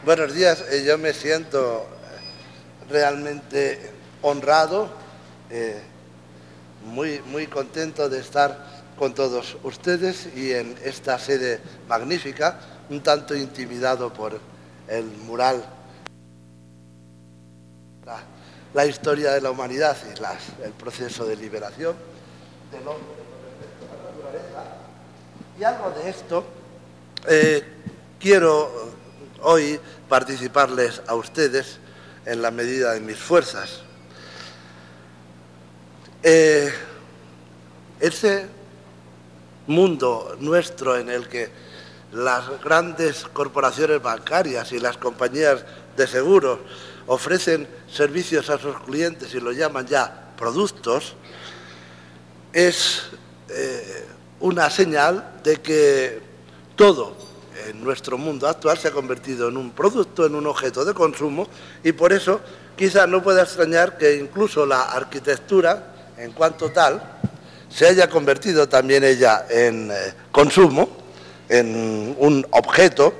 Buenos días, yo me siento realmente honrado, muy contento de estar con todos ustedes y en esta sede magnífica, un tanto intimidado por el mural, la historia de la humanidad y el proceso de liberación del hombre con respecto a la naturaleza. Y algo de esto quiero hoy participarles a ustedes en la medida de mis fuerzas. Ese mundo nuestro en el que las grandes corporaciones bancarias y las compañías de seguros ofrecen servicios a sus clientes y lo llaman ya productos, es una señal de que todo en nuestro mundo actual se ha convertido en un producto, en un objeto de consumo, y por eso quizá no pueda extrañar que incluso la arquitectura, en cuanto tal, se haya convertido también ella en consumo, en un objeto,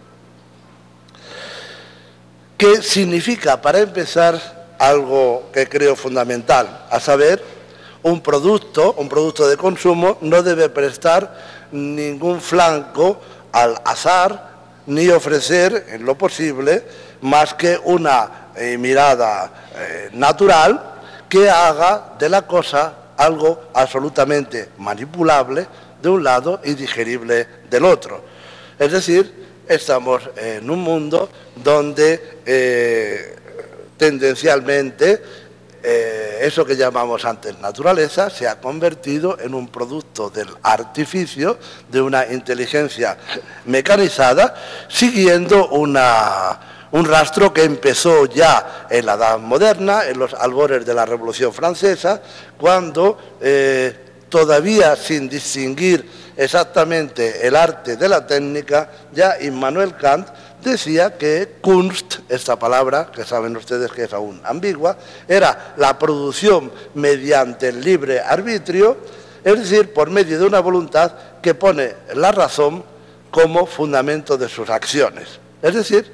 que significa, para empezar, algo que creo fundamental, a saber, un producto de consumo no debe prestar ningún flanco al azar, ni ofrecer, en lo posible, más que una mirada natural que haga de la cosa algo absolutamente manipulable de un lado y digerible del otro. Es decir, estamos en un mundo donde tendencialmente eso que llamamos antes naturaleza se ha convertido en un producto del artificio, de una inteligencia mecanizada, siguiendo un rastro que empezó ya en la Edad Moderna, en los albores de la Revolución Francesa, cuando todavía sin distinguir exactamente el arte de la técnica, ya Immanuel Kant decía que Kunst, esta palabra, que saben ustedes que es aún ambigua, era la producción mediante el libre arbitrio, es decir, por medio de una voluntad que pone la razón como fundamento de sus acciones. Es decir,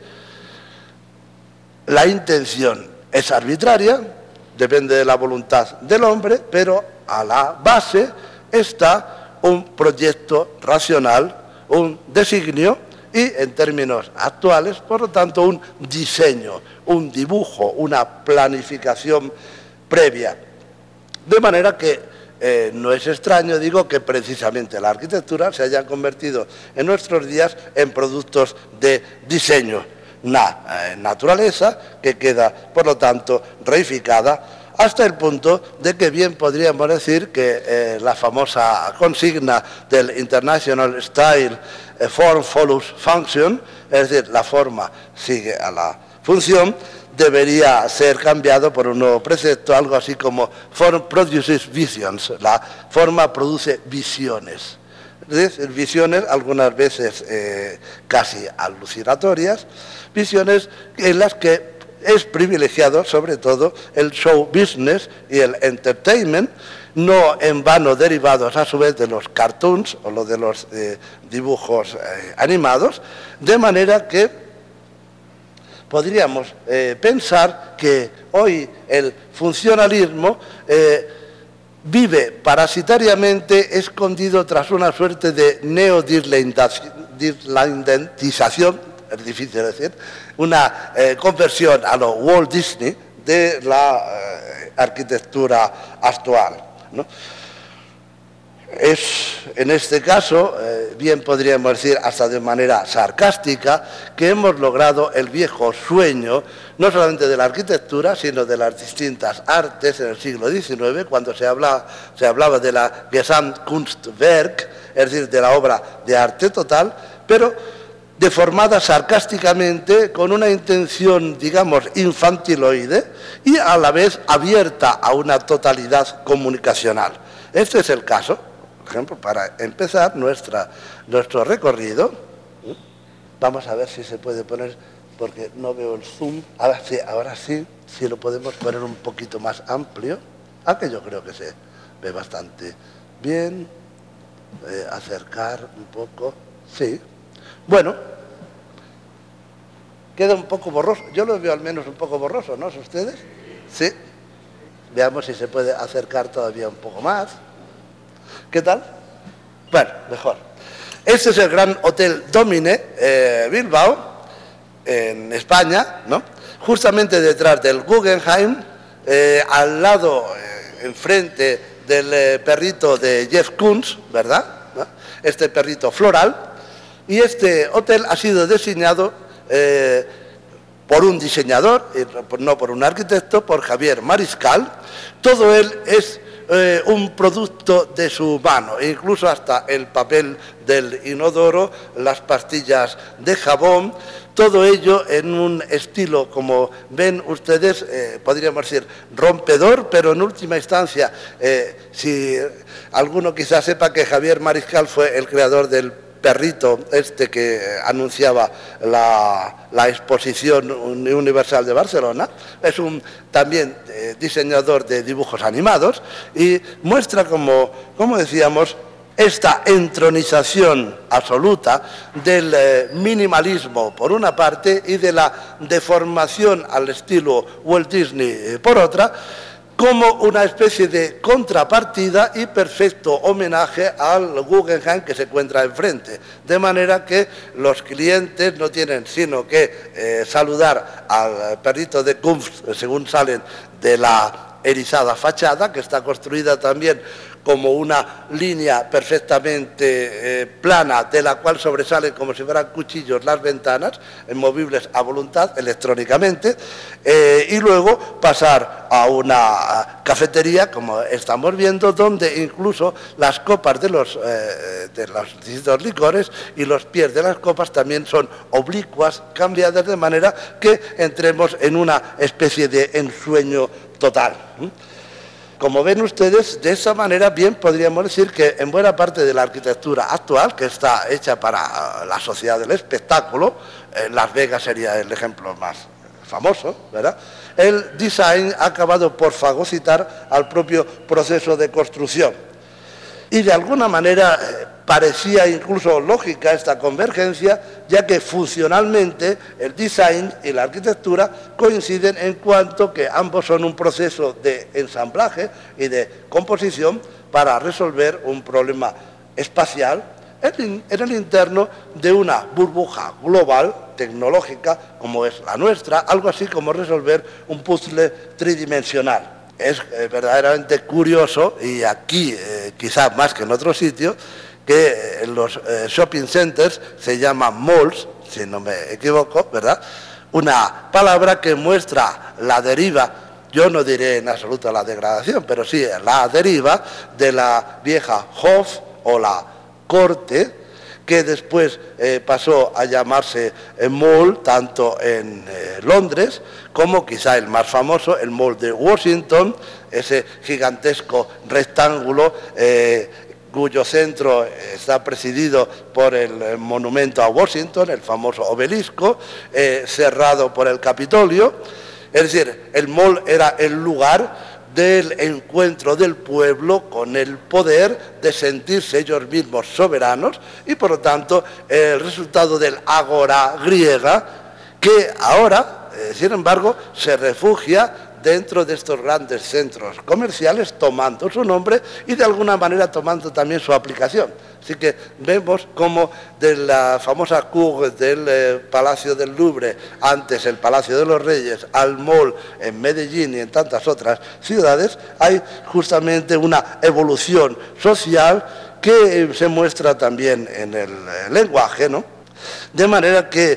la intención es arbitraria, depende de la voluntad del hombre, pero a la base está un proyecto racional, un designio, y en términos actuales, por lo tanto, un diseño, un dibujo, una planificación previa. De manera que no es extraño, digo, que precisamente la arquitectura se haya convertido en nuestros días en productos de diseño. Una naturaleza que queda, por lo tanto, reificada hasta el punto de que bien podríamos decir que la famosa consigna del International Style Form follows function, es decir, la forma sigue a la función, debería ser cambiado por un nuevo precepto, algo así como form produces visions, la forma produce visiones. Es decir, visiones algunas veces casi alucinatorias, visiones en las que es privilegiado sobre todo el show business y el entertainment, no en vano derivados a su vez de los cartoons o lo de los dibujos animados, de manera que podríamos pensar que hoy el funcionalismo vive parasitariamente escondido tras una suerte de neodirlandización, es difícil decir, una conversión a lo Walt Disney de la arquitectura actual, ¿no? Es, en este caso, bien podríamos decir hasta de manera sarcástica, que hemos logrado el viejo sueño, no solamente de la arquitectura, sino de las distintas artes en el siglo XIX, cuando se hablaba de la Gesamtkunstwerk, es decir, de la obra de arte total, pero deformada sarcásticamente con una intención, digamos, infantiloide y a la vez abierta a una totalidad comunicacional. Este es el caso, por ejemplo, para empezar nuestro recorrido. Vamos a ver si se puede poner, porque no veo el zoom. Ahora sí, si lo podemos poner un poquito más amplio, aunque yo creo que se ve bastante bien. Acercar un poco, sí. Bueno, Queda un poco borroso. Yo lo veo al menos un poco borroso, ¿no? ¿Ustedes? Sí. Veamos si se puede acercar todavía un poco más. ¿Qué tal? Bueno, mejor. Este es el Gran Hotel Domine Bilbao, en España, ¿no? Justamente detrás del Guggenheim, al lado, enfrente del perrito de Jeff Koons, ¿verdad? ¿No? Este perrito floral. Y este hotel ha sido diseñado por un diseñador, no por un arquitecto, por Javier Mariscal. Todo él es un producto de su mano, incluso hasta el papel del inodoro, las pastillas de jabón, todo ello en un estilo, como ven ustedes, podríamos decir rompedor, pero en última instancia, si alguno quizás sepa que Javier Mariscal fue el creador del perrito este que anunciaba la exposición universal de Barcelona, es un también diseñador de dibujos animados y muestra como decíamos, esta entronización absoluta del minimalismo por una parte y de la deformación al estilo Walt Disney por otra, como una especie de contrapartida y perfecto homenaje al Guggenheim que se encuentra enfrente. De manera que los clientes no tienen sino que saludar al perrito de Koons según salen de la erizada fachada, que está construida también como una línea perfectamente plana, de la cual sobresalen como si fueran cuchillos las ventanas, movibles a voluntad electrónicamente, y luego pasar a una cafetería, como estamos viendo, donde incluso las copas de los distintos licores y los pies de las copas también son oblicuas, cambiadas de manera que entremos en una especie de ensueño total. Como ven ustedes, de esa manera bien podríamos decir que en buena parte de la arquitectura actual, que está hecha para la sociedad del espectáculo, Las Vegas sería el ejemplo más famoso, ¿verdad?, el design ha acabado por fagocitar al propio proceso de construcción. Y de alguna manera parecía incluso lógica esta convergencia, ya que funcionalmente el design y la arquitectura coinciden en cuanto que ambos son un proceso de ensamblaje y de composición para resolver un problema espacial en el interno de una burbuja global tecnológica como es la nuestra, algo así como resolver un puzzle tridimensional. Es verdaderamente curioso, y aquí quizás más que en otro sitio, que en los shopping centers se llaman malls, si no me equivoco, ¿verdad?, una palabra que muestra la deriva, yo no diré en absoluto la degradación, pero sí la deriva de la vieja Hof o la corte, que después pasó a llamarse Mall, tanto en Londres como quizá el más famoso, el Mall de Washington, ese gigantesco rectángulo cuyo centro está presidido por el monumento a Washington, el famoso obelisco, cerrado por el Capitolio. Es decir, el Mall era el lugar del encuentro del pueblo con el poder de sentirse ellos mismos soberanos y por lo tanto el resultado del ágora griega, que ahora, sin embargo, se refugia dentro de estos grandes centros comerciales, tomando su nombre y de alguna manera tomando también su aplicación. Así que vemos como de la famosa cour del Palacio del Louvre, antes el Palacio de los Reyes, al Mall en Medellín y en tantas otras ciudades, hay justamente una evolución social que se muestra también en el lenguaje, ¿no? De manera que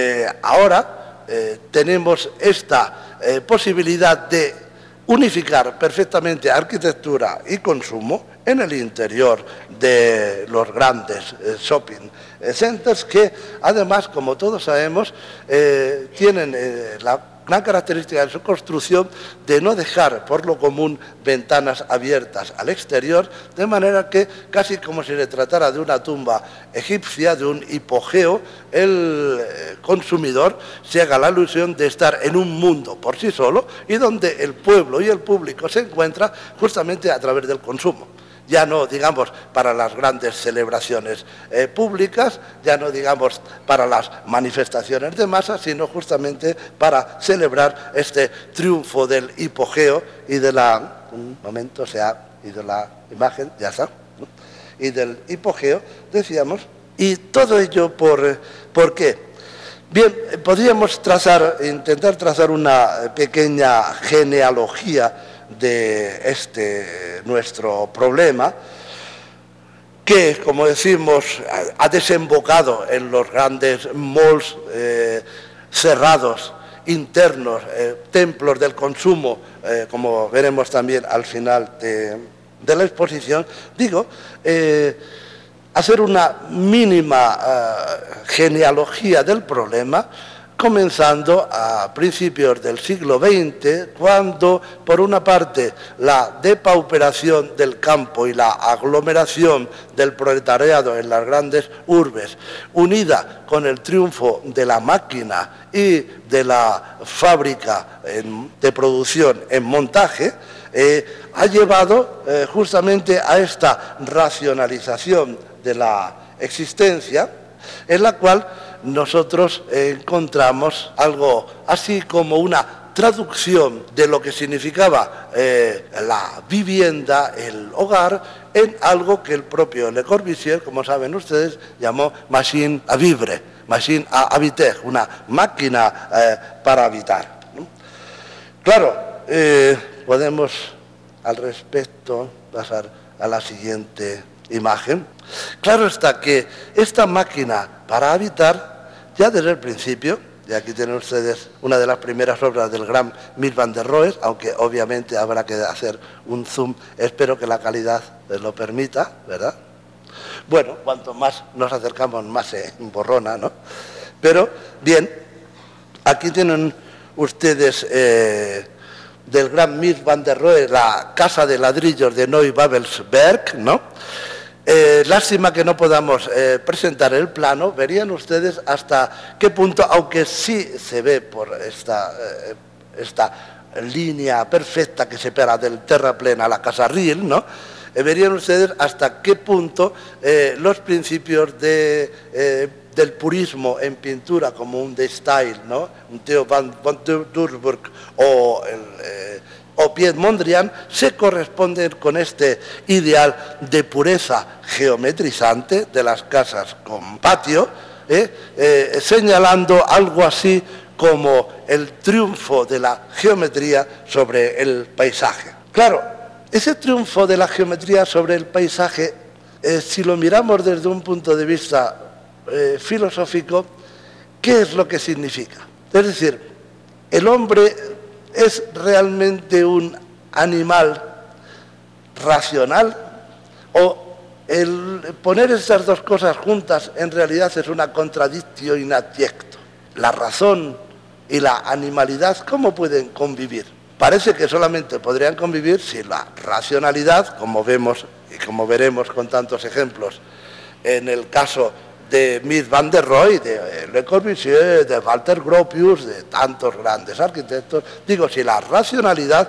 ahora tenemos esta posibilidad de unificar perfectamente arquitectura y consumo en el interior de los grandes shopping centers, que además, como todos sabemos, tienen la gran característica de su construcción de no dejar por lo común ventanas abiertas al exterior, de manera que casi como si se tratara de una tumba egipcia, de un hipogeo, el consumidor se haga la ilusión de estar en un mundo por sí solo y donde el pueblo y el público se encuentran justamente a través del consumo. ya no, digamos, para las grandes celebraciones públicas, ya no, digamos, para las manifestaciones de masa, sino justamente para celebrar este triunfo del hipogeo y de la... Un momento, se ha ido la imagen, ya está, ¿no? Y del hipogeo, decíamos, y todo ello ¿por qué? Bien, podríamos intentar trazar una pequeña genealogía de nuestro problema, que, como decimos, ha desembocado en los grandes malls cerrados, internos, templos del consumo, como veremos también al final de la exposición. Digo, hacer una mínima genealogía del problema, comenzando a principios del siglo XX, cuando, por una parte, la depauperación del campo y la aglomeración del proletariado en las grandes urbes, unida con el triunfo de la máquina y de la fábrica de producción en montaje, ha llevado justamente a esta racionalización de la existencia, en la cual nosotros encontramos algo así como una traducción de lo que significaba la vivienda, el hogar, en algo que el propio Le Corbusier, como saben ustedes, llamó machine à vivre, machine à habiter, una máquina para habitar, ¿no? Claro, podemos al respecto pasar a la siguiente imagen. Claro está que esta máquina para habitar, ya desde el principio, y aquí tienen ustedes una de las primeras obras del gran Mies van der Rohe, aunque obviamente habrá que hacer un zoom, espero que la calidad les lo permita, ¿verdad? Bueno, cuanto más nos acercamos, más se emborrona, ¿no? Pero, bien, aquí tienen ustedes del gran Mies van der Rohe, la casa de ladrillos de Neubabelsberg, ¿no? Lástima que no podamos presentar el plano. Verían ustedes hasta qué punto, aunque sí se ve por esta línea perfecta que separa del terraplén a la Casa Riel, ¿no? Verían ustedes hasta qué punto los principios del purismo en pintura, como un de Style, ¿no? Un Theo van Doesburg o Piet Mondrian, se corresponden con este ideal de pureza geometrizante de las casas con patio, señalando algo así como el triunfo de la geometría sobre el paisaje. Claro, ese triunfo de la geometría sobre el paisaje, si lo miramos desde un punto de vista filosófico, ¿qué es lo que significa? Es decir, el hombre ¿es realmente un animal racional? ¿O el poner estas dos cosas juntas en realidad es una contradictio in adjecto? La razón y la animalidad, ¿cómo pueden convivir? Parece que solamente podrían convivir si la racionalidad, como vemos y como veremos con tantos ejemplos en el caso de Mies van der Rohe, de Le Corbusier, de Walter Gropius, de tantos grandes arquitectos, digo, si la racionalidad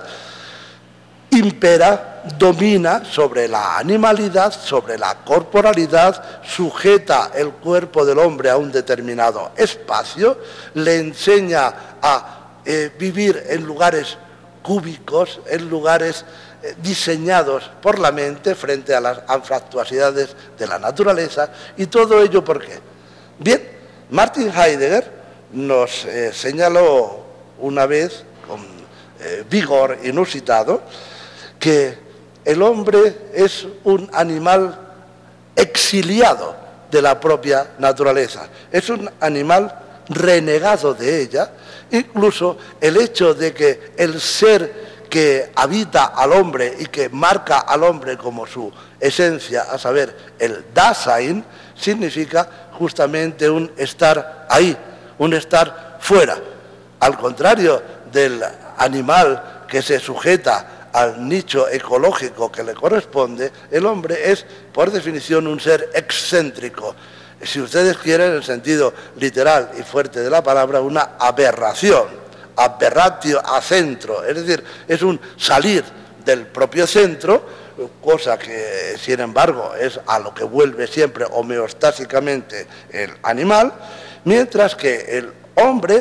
impera, domina sobre la animalidad, sobre la corporalidad, sujeta el cuerpo del hombre a un determinado espacio, le enseña a vivir en lugares cúbicos, en lugares diseñados por la mente frente a las anfractuosidades de la naturaleza. ¿Y todo ello por qué? Bien, Martin Heidegger nos señaló una vez con vigor inusitado que el hombre es un animal exiliado de la propia naturaleza, es un animal renegado de ella. Incluso el hecho de que el ser que habita al hombre y que marca al hombre como su esencia, a saber, el Dasein, significa justamente un estar ahí, un estar fuera. Al contrario del animal que se sujeta al nicho ecológico que le corresponde, el hombre es, por definición, un ser excéntrico. Si ustedes quieren, en el sentido literal y fuerte de la palabra, una aberración. Aberratio a centro, es decir, es un salir del propio centro cosa que, sin embargo, es a lo que vuelve siempre homeostásicamente el animal, mientras que el hombre,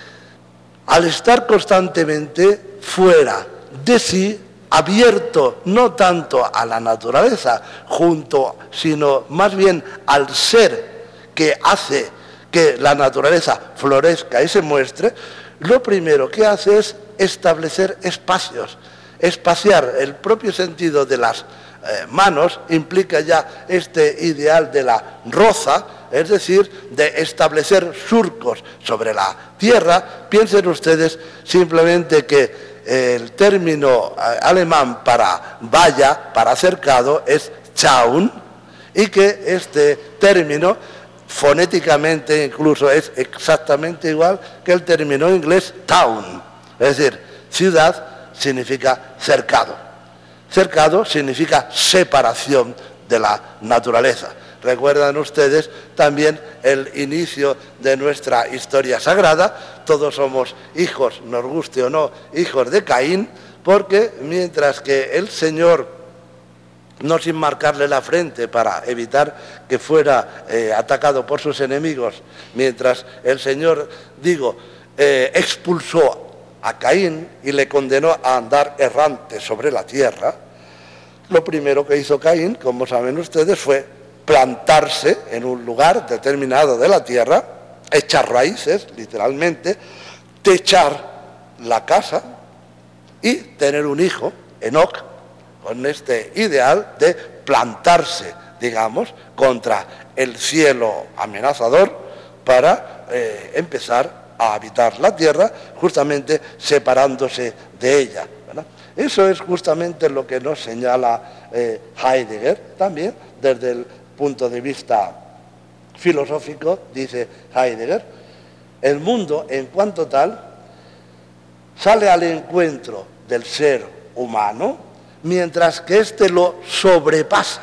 al estar constantemente fuera de sí, abierto no tanto a la naturaleza, sino más bien al ser que hace que la naturaleza florezca y se muestre, lo primero que hace es establecer espacios. Espaciar, el propio sentido de las manos implica ya este ideal de la roza, es decir, de establecer surcos sobre la tierra. Piensen ustedes simplemente que el término alemán para valla, para cercado, es Zaun, y que este término fonéticamente incluso es exactamente igual que el término inglés town, es decir, ciudad significa cercado. Cercado significa separación de la naturaleza. Recuerdan ustedes también el inicio de nuestra historia sagrada. Todos somos hijos, nos guste o no, hijos de Caín, porque mientras que el Señor, no sin marcarle la frente para evitar que fuera atacado por sus enemigos, mientras el Señor, expulsó a Caín y le condenó a andar errante sobre la tierra, lo primero que hizo Caín, como saben ustedes, fue plantarse en un lugar determinado de la tierra, echar raíces, literalmente, techar la casa y tener un hijo, Enoc, con este ideal de plantarse, digamos, contra el cielo amenazador para empezar a habitar la tierra, justamente separándose de ella, ¿verdad? Eso es justamente lo que nos señala Heidegger también, desde el punto de vista filosófico, dice Heidegger, el mundo en cuanto tal sale al encuentro del ser humano mientras que éste lo sobrepasa.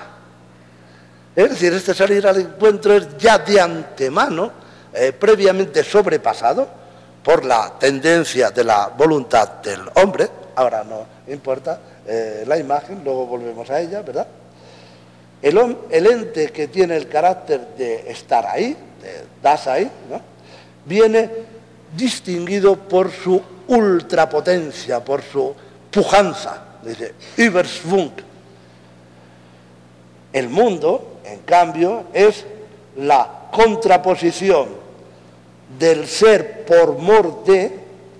Es decir, este salir al encuentro es ya de antemano, previamente sobrepasado por la tendencia de la voluntad del hombre. Ahora no importa la imagen, luego volvemos a ella, ¿verdad? El ente que tiene el carácter de estar ahí, de Dasein, ¿no?, viene distinguido por su ultrapotencia, por su pujanza, dice Überschwung. El mundo, en cambio, es la contraposición del ser por mor de,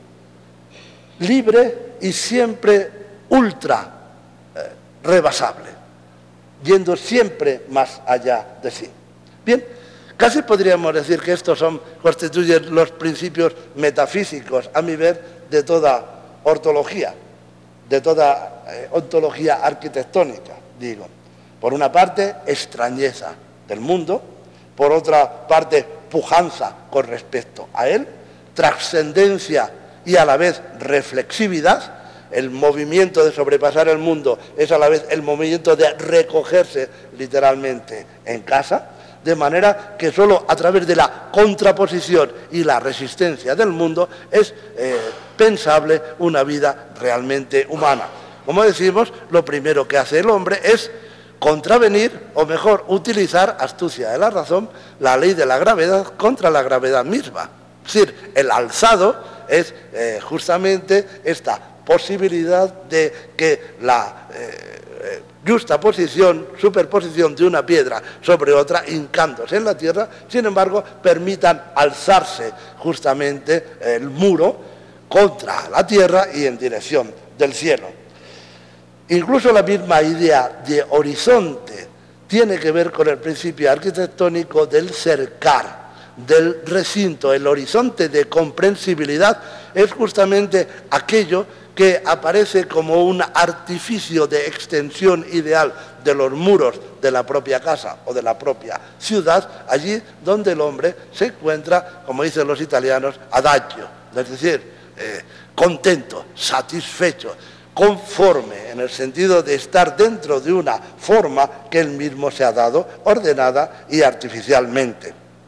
libre y siempre ultra rebasable, yendo siempre más allá de sí. Bien, casi podríamos decir que estos constituyen los principios metafísicos, a mi ver, de toda ortología, de toda ontología arquitectónica, digo. Por una parte, extrañeza del mundo, por otra parte, pujanza con respecto a él, trascendencia y a la vez reflexividad. El movimiento de sobrepasar el mundo es a la vez el movimiento de recogerse literalmente en casa, de manera que solo a través de la contraposición y la resistencia del mundo es pensable una vida realmente humana. Como decimos, lo primero que hace el hombre es contravenir, o mejor, utilizar, astucia de la razón, la ley de la gravedad contra la gravedad misma. Es decir, el alzado es justamente esta posibilidad de que la justaposición, superposición de una piedra sobre otra, hincándose en la tierra, sin embargo, permitan alzarse justamente el muro contra la tierra y en dirección del cielo. Incluso la misma idea de horizonte tiene que ver con el principio arquitectónico del cercar, del recinto. El horizonte de comprensibilidad es justamente aquello que aparece como un artificio de extensión ideal de los muros de la propia casa o de la propia ciudad, allí donde el hombre se encuentra, como dicen los italianos, adagio, es decir, contento, satisfecho, conforme, en el sentido de estar dentro de una forma que él mismo se ha dado, ordenada y artificialmente.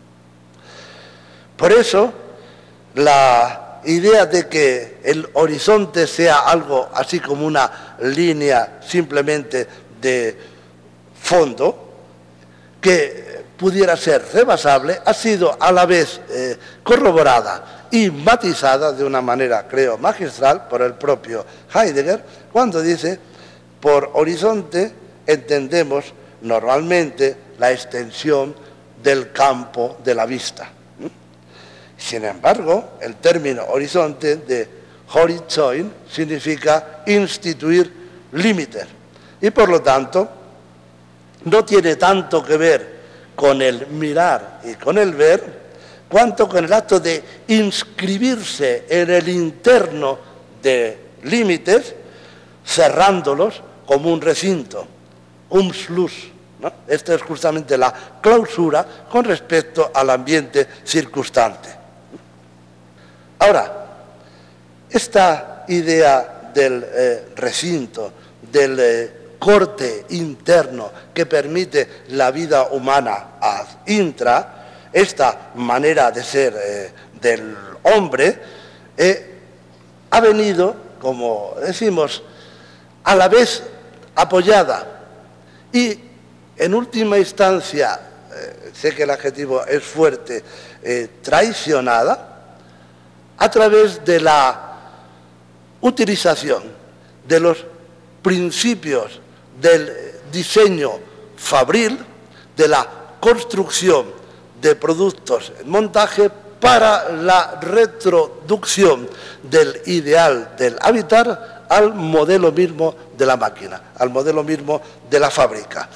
Por eso, la idea de que el horizonte sea algo así como una línea simplemente de fondo que pudiera ser rebasable, ha sido a la vez corroborada y matizada de una manera, creo, magistral por el propio Heidegger, cuando dice: por horizonte entendemos normalmente la extensión del campo de la vista. Sin embargo, el término horizonte de Horizont significa instituir límites y por lo tanto no tiene tanto que ver con el mirar y con el ver, cuanto con el acto de inscribirse en el interno de límites, cerrándolos como un recinto, un Schluss, ¿no? Esta es justamente la clausura con respecto al ambiente circunstante. Ahora, esta idea del recinto, del corte interno que permite la vida humana ad intra, esta manera de ser del hombre, ha venido, como decimos, a la vez apoyada y, en última instancia, sé que el adjetivo es fuerte, traicionada, a través de la utilización de los principios del diseño fabril, de la construcción de productos en montaje para la retroducción del ideal del habitar al modelo mismo de la máquina, al modelo mismo de la fábrica.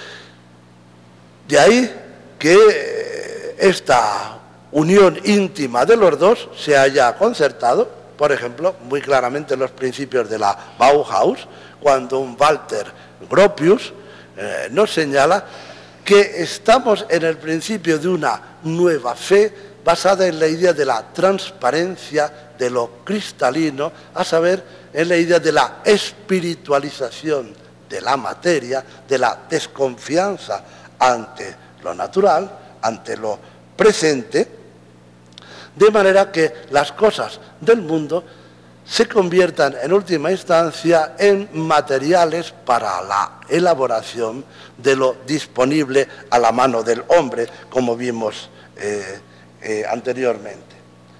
De ahí que esta unión íntima de los dos se haya concertado, por ejemplo, muy claramente en los principios de la Bauhaus, cuando un Walter Gropius nos señala que estamos en el principio de una nueva fe basada en la idea de la transparencia de lo cristalino, a saber, en la idea de la espiritualización de la materia, de la desconfianza ante lo natural, ante lo presente, de manera que las cosas del mundo se conviertan en última instancia en materiales para la elaboración de lo disponible a la mano del hombre, como vimos anteriormente.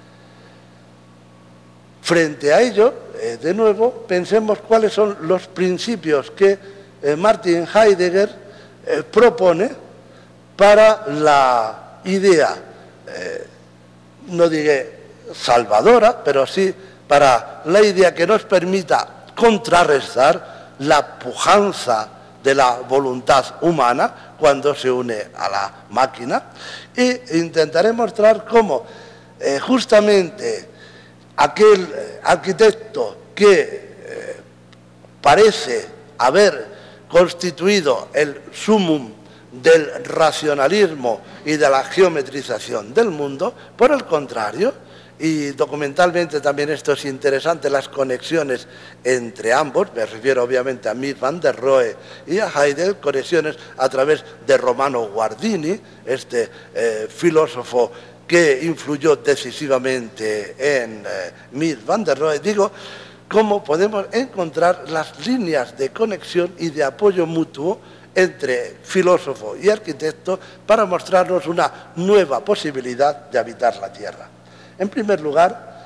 Frente a ello, de nuevo, pensemos cuáles son los principios que Martin Heidegger propone para la idea, no diré salvadora, pero sí para la idea que nos permita contrarrestar la pujanza de la voluntad humana cuando se une a la máquina, e intentaré mostrar cómo justamente aquel arquitecto que parece haber constituido el sumum del racionalismo y de la geometrización del mundo, por el contrario, y documentalmente también esto es interesante, las conexiones entre ambos, me refiero obviamente a Mies van der Rohe y a Heidegger, conexiones a través de Romano Guardini, este filósofo que influyó decisivamente en Mies van der Rohe. Digo, cómo podemos encontrar las líneas de conexión y de apoyo mutuo entre filósofo y arquitecto para mostrarnos una nueva posibilidad de habitar la Tierra. En primer lugar,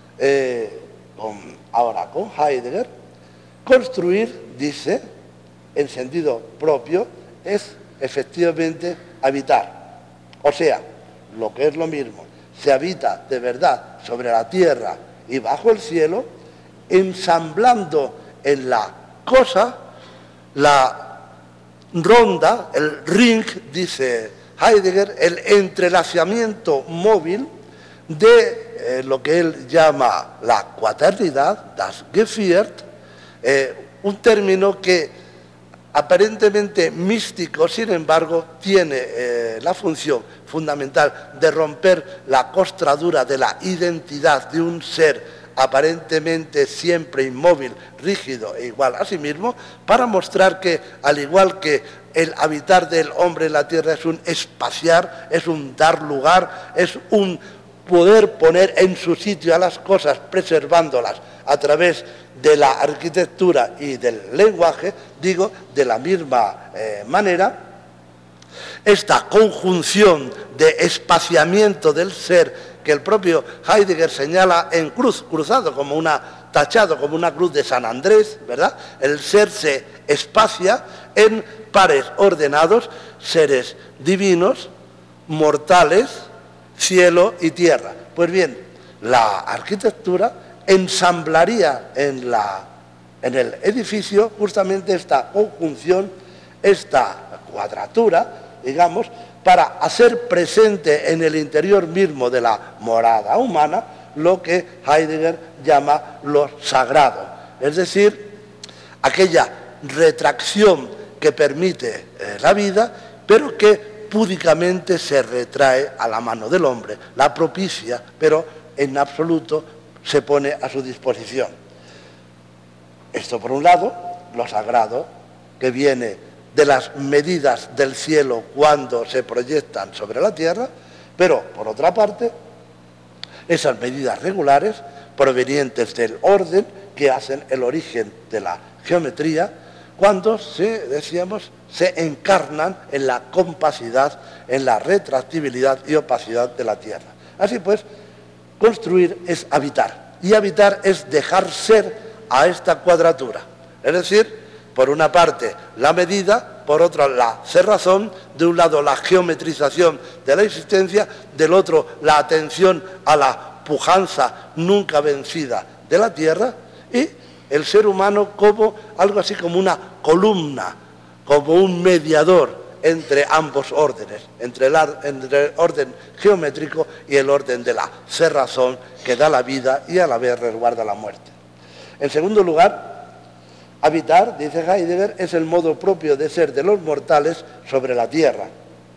ahora con Heidegger, construir, dice, en sentido propio, es efectivamente habitar. O sea, lo que es lo mismo, se habita de verdad sobre la tierra y bajo el cielo, ensamblando en la cosa la ronda, el ring, dice Heidegger, el entrelazamiento móvil de lo que él llama la cuaternidad, das Geviert, un término que aparentemente místico, sin embargo, tiene la función fundamental de romper la costradura de la identidad de un ser aparentemente siempre inmóvil, rígido e igual a sí mismo, para mostrar que, al igual que el habitar del hombre en la tierra es un espaciar, es un dar lugar, es un poder poner en su sitio a las cosas preservándolas a través de la arquitectura y del lenguaje, digo, de la misma manera, esta conjunción de espaciamiento del ser que el propio Heidegger señala en cruz, cruzado como tachado como una cruz de San Andrés, ¿verdad? El ser se espacia en pares ordenados, seres divinos, mortales, cielo y tierra. Pues bien, la arquitectura ensamblaría en el edificio justamente esta conjunción, esta cuadratura, digamos, para hacer presente en el interior mismo de la morada humana lo que Heidegger llama lo sagrado, es decir, aquella retracción que permite la vida, pero que púdicamente se retrae a la mano del hombre, la propicia, pero en absoluto se pone a su disposición. Esto por un lado, lo sagrado, que viene de las medidas del cielo cuando se proyectan sobre la tierra, pero por otra parte, esas medidas regulares provenientes del orden que hacen el origen de la geometría, cuando decíamos, se encarnan en la compacidad, en la retractibilidad y opacidad de la tierra. Así pues, construir es habitar, y habitar es dejar ser a esta cuadratura, es decir, por una parte la medida, por otra la cerrazón, de un lado la geometrización de la existencia, del otro la atención a la pujanza nunca vencida de la tierra, y el ser humano como algo así como una columna, como un mediador entre ambos órdenes, entre el orden geométrico y el orden de la cerrazón que da la vida y a la vez resguarda la muerte. En segundo lugar, habitar, dice Heidegger, es el modo propio de ser de los mortales sobre la tierra.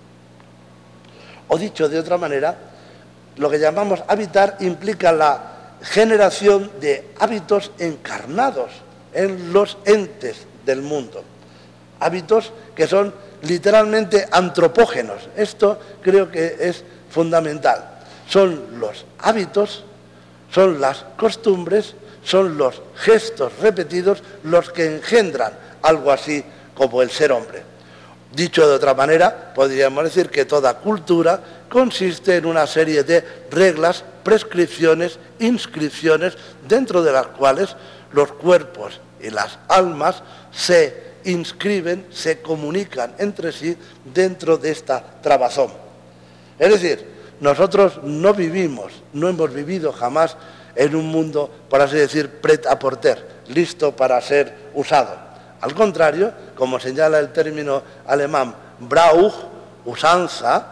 O dicho de otra manera, lo que llamamos habitar implica la generación de hábitos encarnados en los entes del mundo. Hábitos que son literalmente antropógenos. Esto creo que es fundamental. Son los hábitos, son las costumbres, son los gestos repetidos los que engendran algo así como el ser hombre. Dicho de otra manera, podríamos decir que toda cultura consiste en una serie de reglas, prescripciones, inscripciones, dentro de las cuales los cuerpos y las almas se inscriben, se comunican entre sí dentro de esta trabazón. Es decir, nosotros no hemos vivido jamás en un mundo, por así decir, prêt-à-porter, listo para ser usado. Al contrario, como señala el término alemán Brauch, usanza,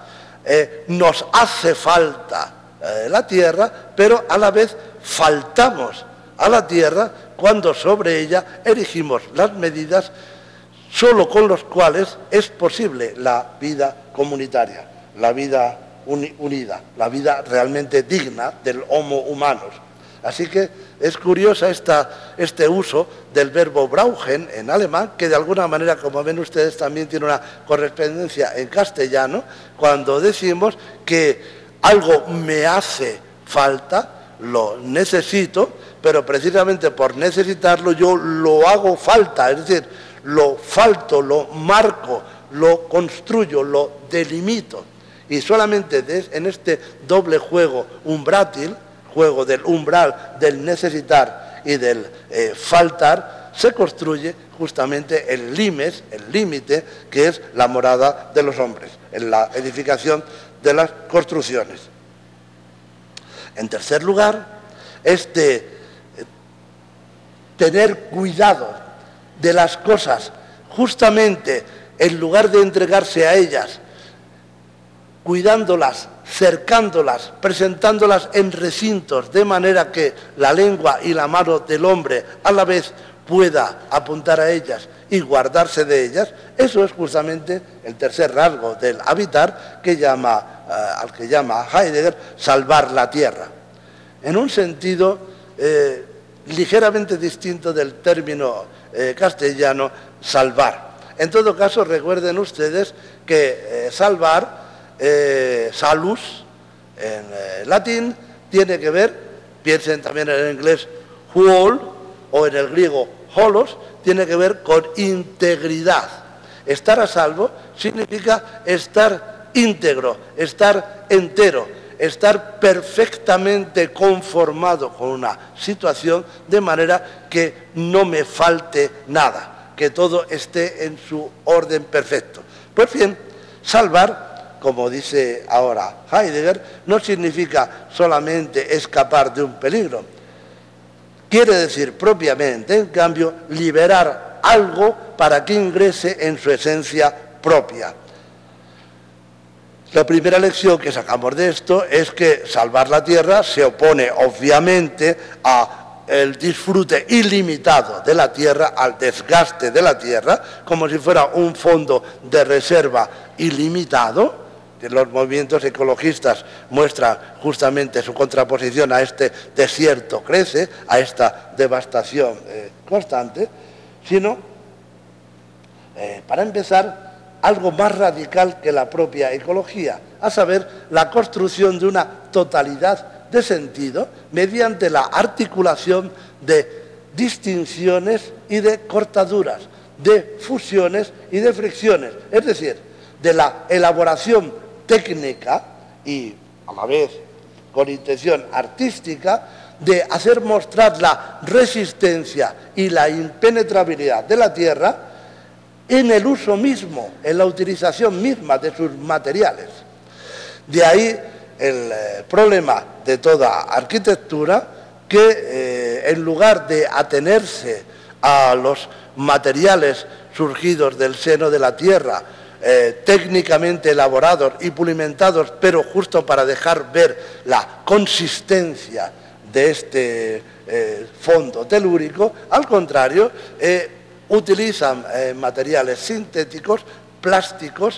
nos hace falta la tierra, pero a la vez faltamos a la tierra cuando sobre ella erigimos las medidas solo con los cuales es posible la vida comunitaria, la vida unida, la vida realmente digna del homo humanus. Así que es curiosa este uso del verbo brauchen en alemán, que de alguna manera, como ven ustedes, también tiene una correspondencia en castellano, cuando decimos que algo me hace falta, lo necesito, pero precisamente por necesitarlo yo lo hago falta, es decir, lo falto, lo marco, lo construyo, lo delimito. Y solamente en este doble juego umbrátil, juego del umbral, del necesitar y del faltar, se construye justamente el limes, el límite, que es la morada de los hombres, en la edificación de las construcciones. En tercer lugar, tener cuidado de las cosas, justamente en lugar de entregarse a ellas, cuidándolas, cercándolas, presentándolas en recintos, de manera que la lengua y la mano del hombre a la vez pueda apuntar a ellas y guardarse de ellas. Eso es justamente el tercer rasgo del habitar, al que llama Heidegger salvar la tierra, en un sentido ligeramente distinto del término castellano salvar. En todo caso, recuerden ustedes que salvar, salus, latín tiene que ver, piensen también en el inglés whole o en el griego holos, tiene que ver con integridad. Estar a salvo significa estar íntegro, estar entero, estar perfectamente conformado con una situación de manera que no me falte nada, que todo esté en su orden perfecto. Pues bien, salvar, como dice ahora Heidegger, no significa solamente escapar de un peligro. Quiere decir propiamente, en cambio, liberar algo para que ingrese en su esencia propia. La primera lección que sacamos de esto es que salvar la tierra se opone obviamente al disfrute ilimitado de la tierra, al desgaste de la tierra, como si fuera un fondo de reserva ilimitado. Los movimientos ecologistas muestran justamente su contraposición a este desierto crece, a esta devastación constante, sino, para empezar, algo más radical que la propia ecología, a saber, la construcción de una totalidad de sentido mediante la articulación de distinciones y de cortaduras, de fusiones y de fricciones, es decir, de la elaboración técnica y a la vez con intención artística de hacer mostrar la resistencia y la impenetrabilidad de la tierra en el uso mismo, en la utilización misma de sus materiales. De ahí el problema de toda arquitectura que en lugar de atenerse a los materiales surgidos del seno de la tierra, técnicamente elaborados y pulimentados, pero justo para dejar ver la consistencia de este fondo telúrico, al contrario, utilizan materiales sintéticos, plásticos,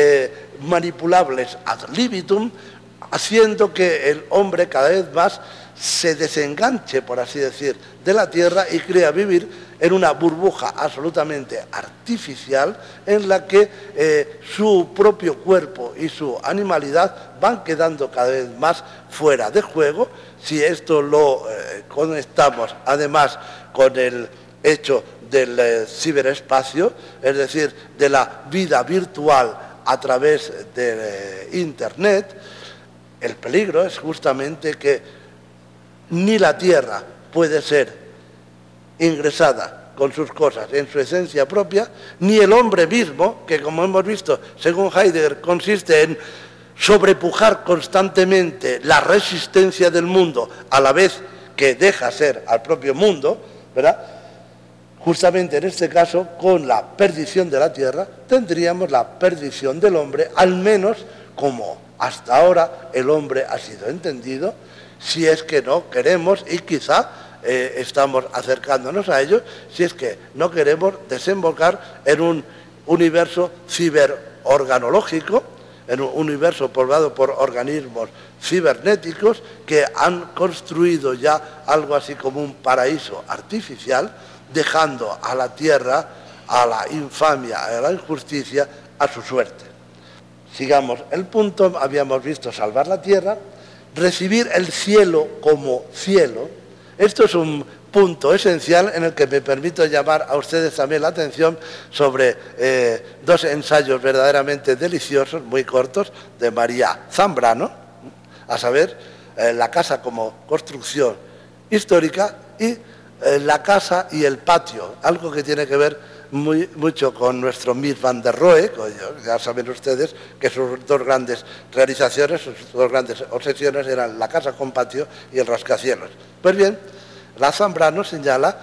manipulables ad libitum, haciendo que el hombre cada vez más se desenganche, por así decir, de la tierra y crea vivir en una burbuja absolutamente artificial en la que su propio cuerpo y su animalidad van quedando cada vez más fuera de juego. Si esto lo conectamos además con el hecho del ciberespacio, es decir, de la vida virtual a través de Internet, el peligro es justamente que ni la tierra puede ser ingresada con sus cosas en su esencia propia, ni el hombre mismo, que como hemos visto, según Heidegger, consiste en sobrepujar constantemente la resistencia del mundo a la vez que deja ser al propio mundo, ¿verdad? Justamente en este caso, con la perdición de la tierra, tendríamos la perdición del hombre, al menos como hasta ahora el hombre ha sido entendido, si es que no queremos, y quizá estamos acercándonos a ello, si es que no queremos desembocar en un universo ciberorganológico, en un universo poblado por organismos cibernéticos que han construido ya algo así como un paraíso artificial, dejando a la tierra, a la infamia, a la injusticia, a su suerte. Sigamos el punto, habíamos visto salvar la tierra, recibir el cielo como cielo. Esto es un punto esencial en el que me permito llamar a ustedes también la atención sobre dos ensayos verdaderamente deliciosos, muy cortos, de María Zambrano, a saber, la casa como construcción histórica y la casa y el patio, algo que tiene que ver mucho con nuestro Mies van der Rohe, ya saben ustedes que sus dos grandes realizaciones, sus dos grandes obsesiones eran la casa con patio y el rascacielos. Pues bien, la Zambrano señala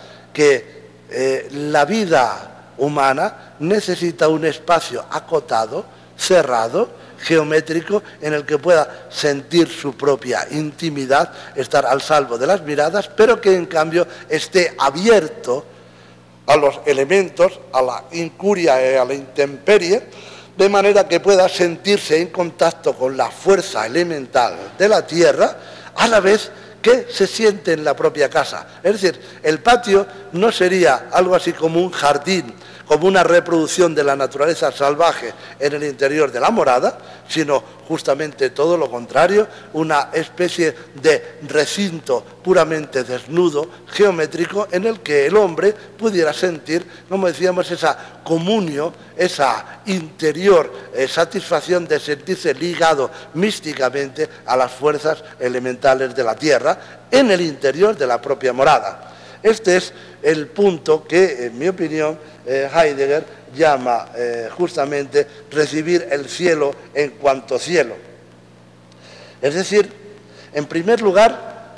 que la vida humana necesita un espacio acotado, cerrado, geométrico, en el que pueda sentir su propia intimidad, estar al salvo de las miradas, pero que en cambio esté abierto a los elementos, a la incuria y a la intemperie, de manera que pueda sentirse en contacto con la fuerza elemental de la tierra, a la vez que se siente en la propia casa. Es decir, el patio no sería algo así como un jardín, como una reproducción de la naturaleza salvaje en el interior de la morada, sino justamente todo lo contrario, una especie de recinto puramente desnudo, geométrico, en el que el hombre pudiera sentir, como decíamos, esa comunión, esa interior satisfacción de sentirse ligado místicamente a las fuerzas elementales de la tierra en el interior de la propia morada. Este es el punto que, en mi opinión, Heidegger llama justamente recibir el cielo en cuanto cielo. Es decir, en primer lugar,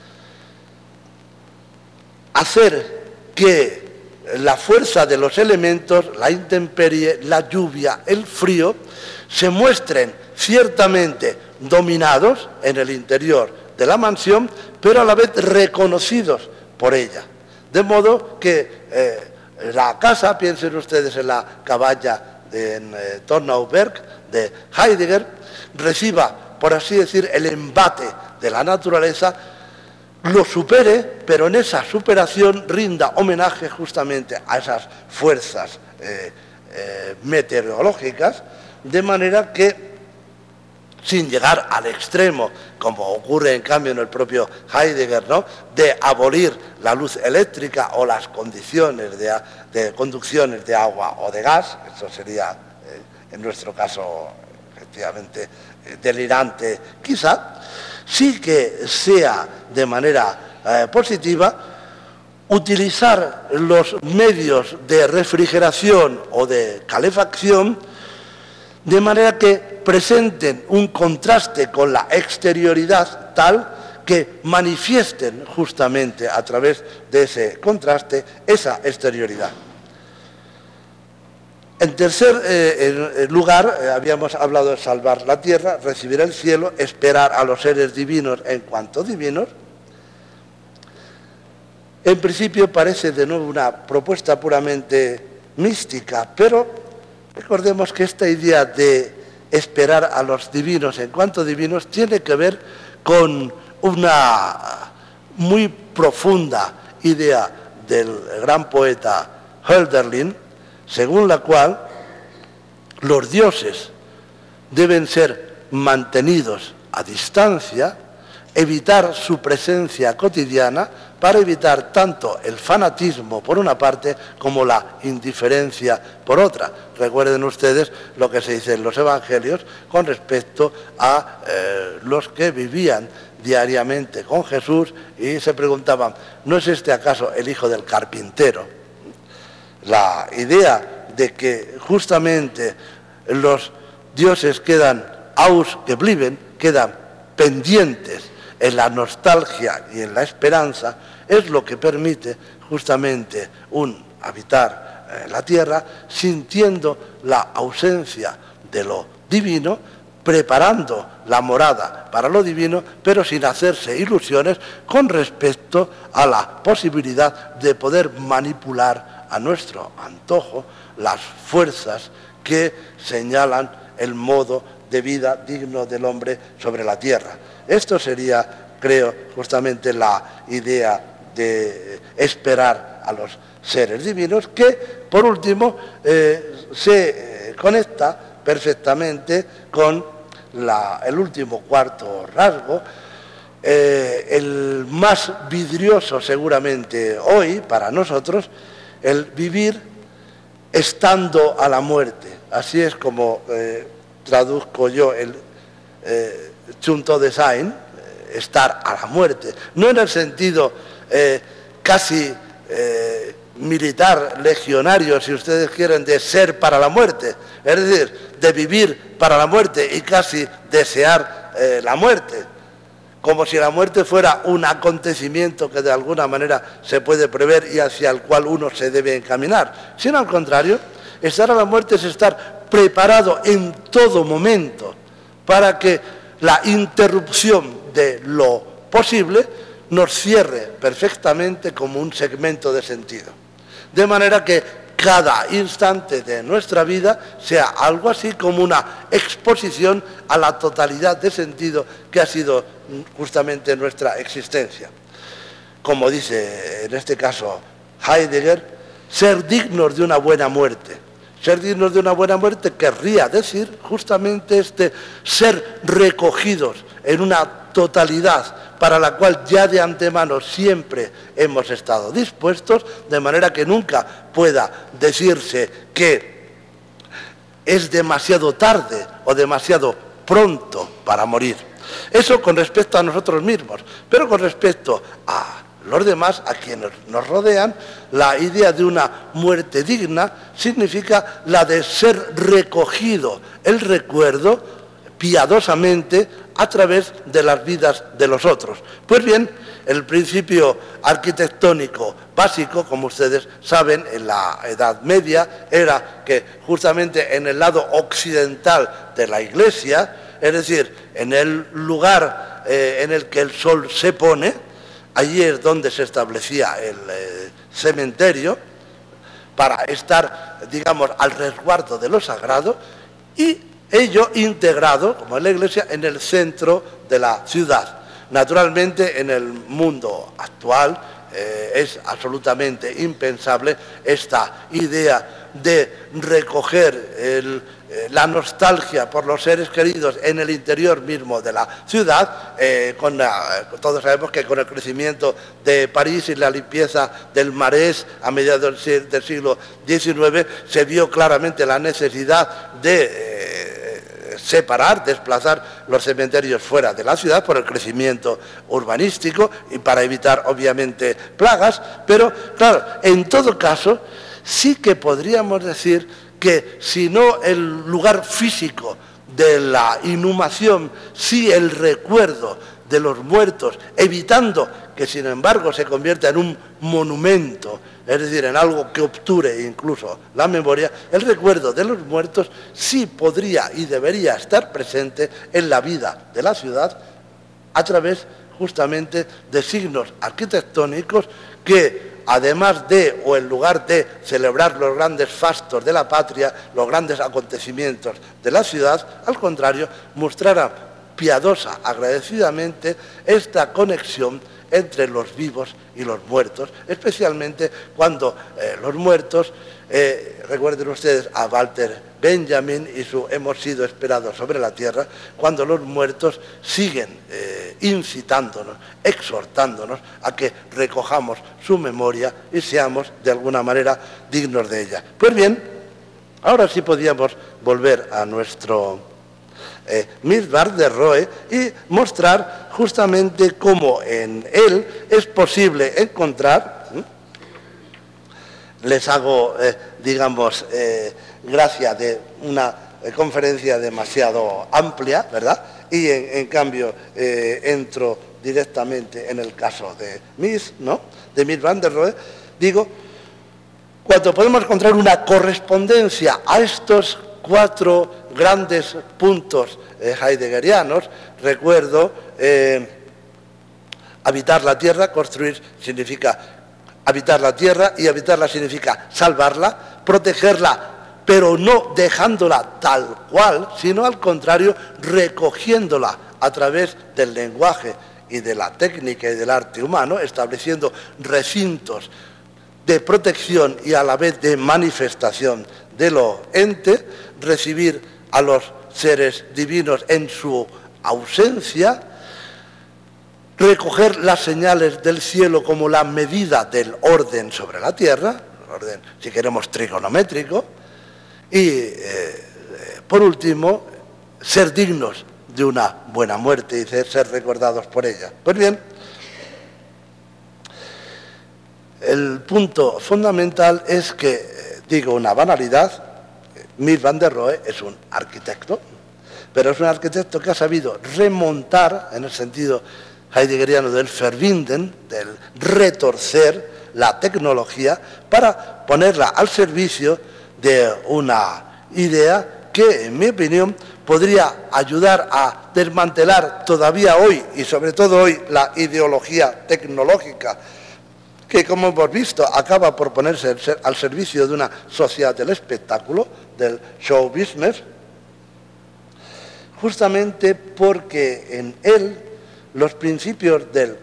hacer que la fuerza de los elementos, la intemperie, la lluvia, el frío, se muestren ciertamente dominados en el interior de la mansión, pero a la vez reconocidos por ella. De modo que la casa, piensen ustedes en la cabaña en Donauberg de Heidegger, reciba, por así decir, el embate de la naturaleza, lo supere, pero en esa superación rinda homenaje justamente a esas fuerzas meteorológicas, de manera que, sin llegar al extremo, como ocurre en cambio en el propio Heidegger, ¿no?, de abolir la luz eléctrica o las condiciones de conducciones de agua o de gas, eso sería, en nuestro caso, efectivamente, delirante quizá, sí que sea de manera positiva utilizar los medios de refrigeración o de calefacción de manera que presenten un contraste con la exterioridad tal que manifiesten justamente a través de ese contraste esa exterioridad. En tercer lugar, habíamos hablado de salvar la tierra, recibir el cielo, esperar a los seres divinos en cuanto divinos. En principio parece de nuevo una propuesta puramente mística, pero recordemos que esta idea de esperar a los divinos en cuanto divinos tiene que ver con una muy profunda idea del gran poeta Hölderlin, según la cual los dioses deben ser mantenidos a distancia, evitar su presencia cotidiana para evitar tanto el fanatismo por una parte como la indiferencia por otra. Recuerden ustedes lo que se dice en los evangelios con respecto a los que vivían diariamente con Jesús y se preguntaban, ¿no es este acaso el hijo del carpintero? La idea de que justamente los dioses quedan ausgeblieben, quedan pendientes en la nostalgia y en la esperanza, es lo que permite justamente un habitar la tierra sintiendo la ausencia de lo divino, preparando la morada para lo divino, pero sin hacerse ilusiones con respecto a la posibilidad de poder manipular a nuestro antojo las fuerzas que señalan el modo de vida digno del hombre sobre la tierra. Esto sería, creo, justamente la idea de esperar a los seres divinos, que, por último, se conecta perfectamente con el último cuarto rasgo, el más vidrioso seguramente hoy para nosotros, el vivir estando a la muerte. Así es como traduzco yo el zum Todessein, estar a la muerte, no en el sentido casi militar, legionario, si ustedes quieren, de ser para la muerte, es decir, de vivir para la muerte y casi desear la muerte, como si la muerte fuera un acontecimiento que de alguna manera se puede prever y hacia el cual uno se debe encaminar, sino al contrario, estar a la muerte es estar preparado en todo momento para que la interrupción de lo posible nos cierre perfectamente como un segmento de sentido. De manera que cada instante de nuestra vida sea algo así como una exposición a la totalidad de sentido que ha sido justamente nuestra existencia. Como dice en este caso Heidegger, ser dignos de una buena muerte. ser dignos de una buena muerte querría decir justamente ser recogidos en una totalidad para la cual ya de antemano siempre hemos estado dispuestos, de manera que nunca pueda decirse que es demasiado tarde o demasiado pronto para morir. Eso con respecto a nosotros mismos, pero con respecto a los demás, a quienes nos rodean, la idea de una muerte digna significa la de ser recogido el recuerdo piadosamente a través de las vidas de los otros. Pues bien, el principio arquitectónico básico, como ustedes saben, en la Edad Media, era que justamente en el lado occidental de la iglesia, es decir, en el lugar en el que el sol se pone, allí es donde se establecía el cementerio para estar, digamos, al resguardo de lo sagrado, y ello integrado, como en la iglesia, en el centro de la ciudad. Naturalmente, en el mundo actual es absolutamente impensable esta idea de recoger la nostalgia por los seres queridos en el interior mismo de la ciudad. Todos sabemos que con el crecimiento de París y la limpieza del Marais a mediados del siglo XIX se vio claramente la necesidad de desplazar los cementerios fuera de la ciudad por el crecimiento urbanístico y para evitar obviamente plagas, pero claro, en todo caso sí que podríamos decir que si no el lugar físico de la inhumación, sí el recuerdo de los muertos, evitando que sin embargo se convierta en un monumento, es decir, en algo que obture incluso la memoria, el recuerdo de los muertos sí podría y debería estar presente en la vida de la ciudad a través justamente de signos arquitectónicos que, además de, o en lugar de celebrar los grandes fastos de la patria, los grandes acontecimientos de la ciudad, al contrario, mostraran piadosa, agradecidamente, esta conexión entre los vivos y los muertos, especialmente cuando los muertos, recuerden ustedes a Walter Benjamin y su Hemos sido esperados sobre la tierra, cuando los muertos siguen incitándonos, exhortándonos a que recojamos su memoria y seamos de alguna manera dignos de ella. Pues bien, ahora sí podíamos volver a nuestro Mies van der Rohe y mostrar justamente cómo en él es posible encontrar, les hago, digamos, gracia de una conferencia demasiado amplia, ¿verdad? Y en cambio entro directamente en el caso de Mies, ¿no? De Mies van der Rohe, digo, cuando podemos encontrar una correspondencia a estos 4 grandes puntos heideggerianos, recuerdo, habitar la tierra, construir significa habitar la tierra, y habitarla significa salvarla, protegerla, pero no dejándola tal cual, sino al contrario, recogiéndola a través del lenguaje y de la técnica y del arte humano, estableciendo recintos de protección y a la vez de manifestación de lo ente, recibir a los seres divinos en su ausencia, recoger las señales del cielo como la medida del orden sobre la tierra, orden, si queremos, trigonométrico, y por último, ser dignos de una buena muerte y ser recordados por ella. Pues bien, el punto fundamental es que, digo una banalidad, Mies van der Rohe es un arquitecto, pero es un arquitecto que ha sabido remontar, en el sentido heideggeriano del verbinden, del retorcer la tecnología para ponerla al servicio de una idea que, en mi opinión, podría ayudar a desmantelar todavía hoy, y sobre todo hoy, la ideología tecnológica que, como hemos visto, acaba por ponerse al servicio de una sociedad del espectáculo, del show business, justamente porque en él los principios del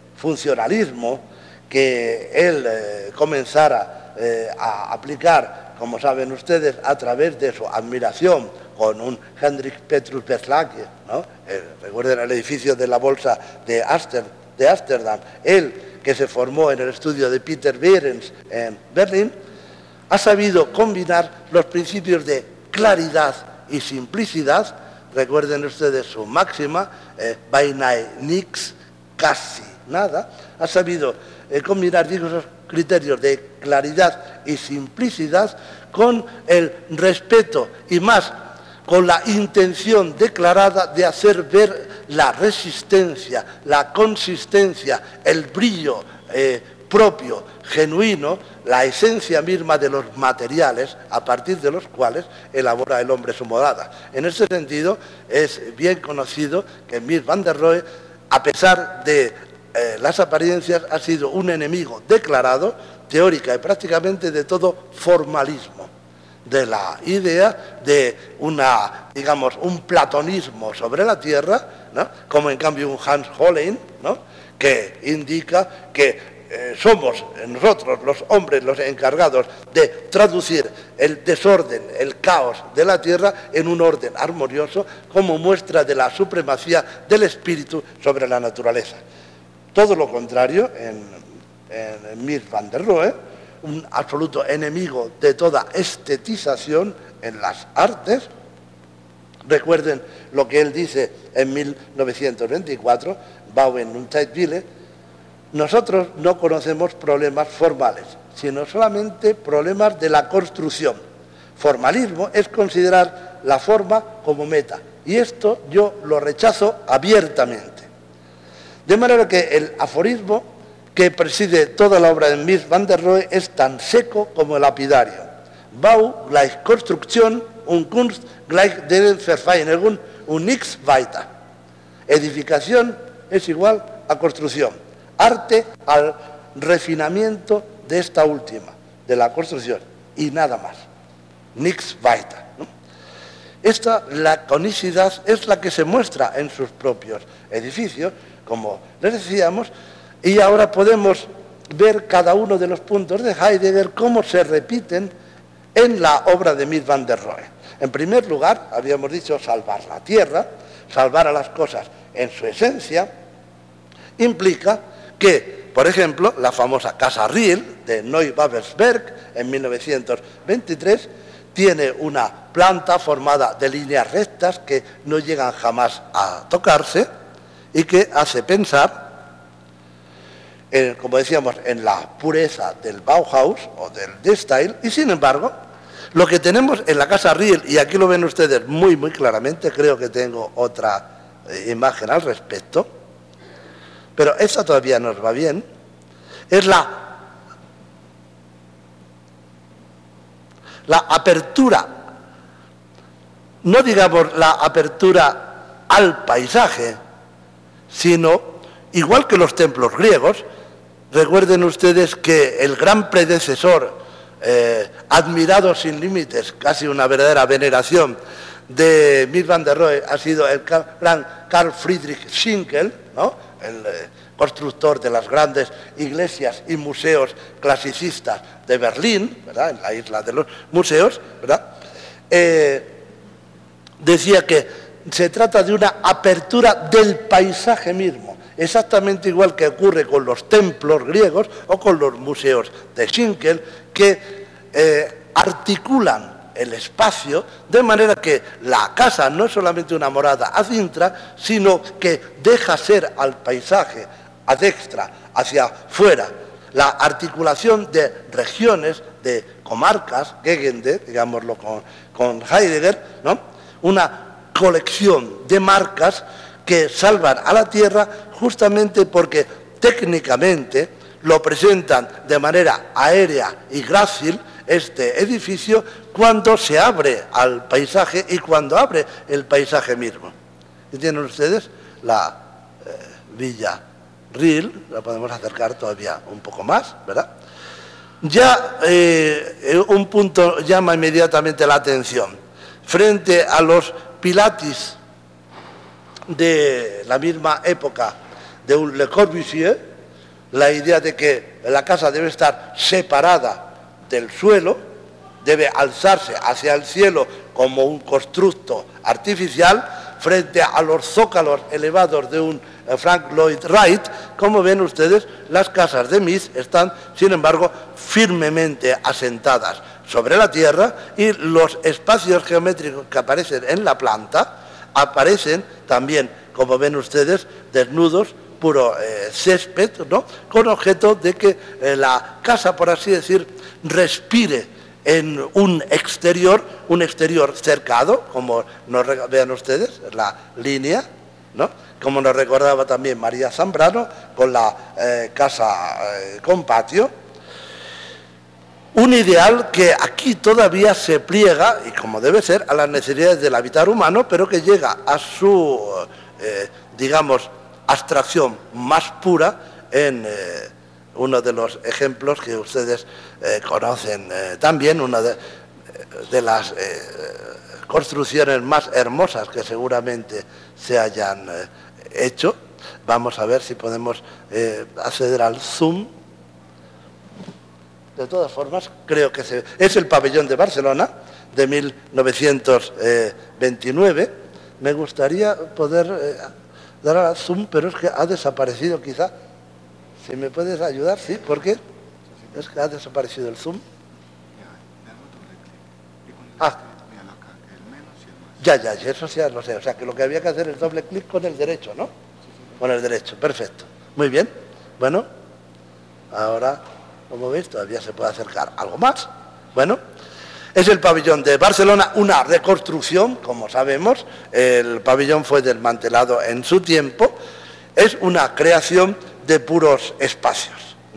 funcionalismo que él comenzara a aplicar como saben ustedes, a través de su admiración con un Hendrik Petrus Verslake, ¿no? Recuerden el edificio de la Bolsa de Ámsterdam, él que se formó en el estudio de Peter Behrens en Berlín, ha sabido combinar los principios de claridad y simplicidad. Recuerden ustedes su máxima, beinahe nichts, casi nada. Ha sabido combinar esos criterios de claridad y simplicidad con el respeto y más con la intención declarada de hacer ver la resistencia, la consistencia, el brillo propio, genuino, la esencia misma de los materiales a partir de los cuales elabora el hombre su morada. En este sentido, es bien conocido que Mies van der Rohe, a pesar de las apariencias, ha sido un enemigo declarado, teórica y prácticamente de todo formalismo, de la idea de un platonismo sobre la Tierra, ¿no? Como en cambio un Hans Hollein, ¿no? Que indica que somos nosotros los hombres los encargados de traducir el desorden, el caos de la Tierra en un orden armonioso como muestra de la supremacía del espíritu sobre la naturaleza. Todo lo contrario en Mies van der Rohe, un absoluto enemigo de toda estetización en las artes. Recuerden lo que él dice en 1924, Bauen und Zeitwille: nosotros no conocemos problemas formales, sino solamente problemas de la construcción. Formalismo es considerar la forma como meta, y esto yo lo rechazo abiertamente. De manera que el aforismo que preside toda la obra de Mies van der Rohe es tan seco como el lapidario. Bau gleich Konstruktion und Kunst gleich der Verfeinerung und nichts weiter. Edificación es igual a construcción. Arte al refinamiento de esta última, de la construcción, y nada más. Nichts weiter, ¿no? Esta laconicidad es la que se muestra en sus propios edificios, como les decíamos, y ahora podemos ver cada uno de los puntos de Heidegger cómo se repiten en la obra de Mies van der Rohe. En primer lugar, habíamos dicho salvar la tierra, salvar a las cosas en su esencia, implica que, por ejemplo, la famosa Casa Riel de Neubabelsberg en 1923 tiene una planta formada de líneas rectas que no llegan jamás a tocarse y que hace pensar, como decíamos, en la pureza del Bauhaus o del De-Style, y sin embargo, lo que tenemos en la Casa Riel, y aquí lo ven ustedes muy, muy claramente, creo que tengo otra imagen al respecto, pero esta todavía nos va bien, es la apertura, no digamos la apertura al paisaje, sino, igual que los templos griegos, recuerden ustedes que el gran predecesor, admirado sin límites, casi una verdadera veneración, de Mies van der Rohe ha sido el gran Carl Friedrich Schinkel, ¿no? El constructor de las grandes iglesias y museos clasicistas de Berlín, ¿verdad? En la isla de los museos, ¿verdad? Decía que se trata de una apertura del paisaje mismo, exactamente igual que ocurre con los templos griegos o con los museos de Schinkel, que articulan el espacio de manera que la casa no es solamente una morada ad intra, sino que deja ser al paisaje ad extra, hacia fuera. La articulación de regiones, de comarcas, Gegende, digámoslo con Heidegger, ¿no? Una colección de marcas que salvan a la tierra justamente porque técnicamente lo presentan de manera aérea y grácil este edificio cuando se abre al paisaje y cuando abre el paisaje mismo. ¿Y tienen ustedes la Villa Riel? La podemos acercar todavía un poco más, ¿verdad? Ya un punto llama inmediatamente la atención. Frente a los Pilatis de la misma época de un Le Corbusier, la idea de que la casa debe estar separada del suelo, debe alzarse hacia el cielo como un constructo artificial frente a los zócalos elevados de un Frank Lloyd Wright. Como ven ustedes, las casas de Meath están, sin embargo, firmemente asentadas sobre la tierra, y los espacios geométricos que aparecen en la planta aparecen también, como ven ustedes, desnudos, puro césped, ¿no?, con objeto de que la casa, por así decir, respire en un exterior cercado, como vean ustedes, la línea, ¿no?, como nos recordaba también María Zambrano, con la casa con patio. Un ideal que aquí todavía se pliega, y como debe ser, a las necesidades del hábitat humano, pero que llega a su, digamos, abstracción más pura en uno de los ejemplos que ustedes conocen también, una de las construcciones más hermosas que seguramente se hayan hecho. Vamos a ver si podemos acceder al zoom. De todas formas, creo que es el pabellón de Barcelona de 1929. Me gustaría poder dar al zoom, pero es que ha desaparecido quizá. Si me puedes ayudar, sí, porque es que ha desaparecido el zoom. Ya, eso ya lo sé. O sea, que lo que había que hacer es doble clic con el derecho, ¿no? Con el derecho, perfecto. Muy bien. Bueno, ahora, como veis, todavía se puede acercar algo más. Bueno, es el pabellón de Barcelona, una reconstrucción, como sabemos. El pabellón fue desmantelado en su tiempo. Es una creación de puros espacios.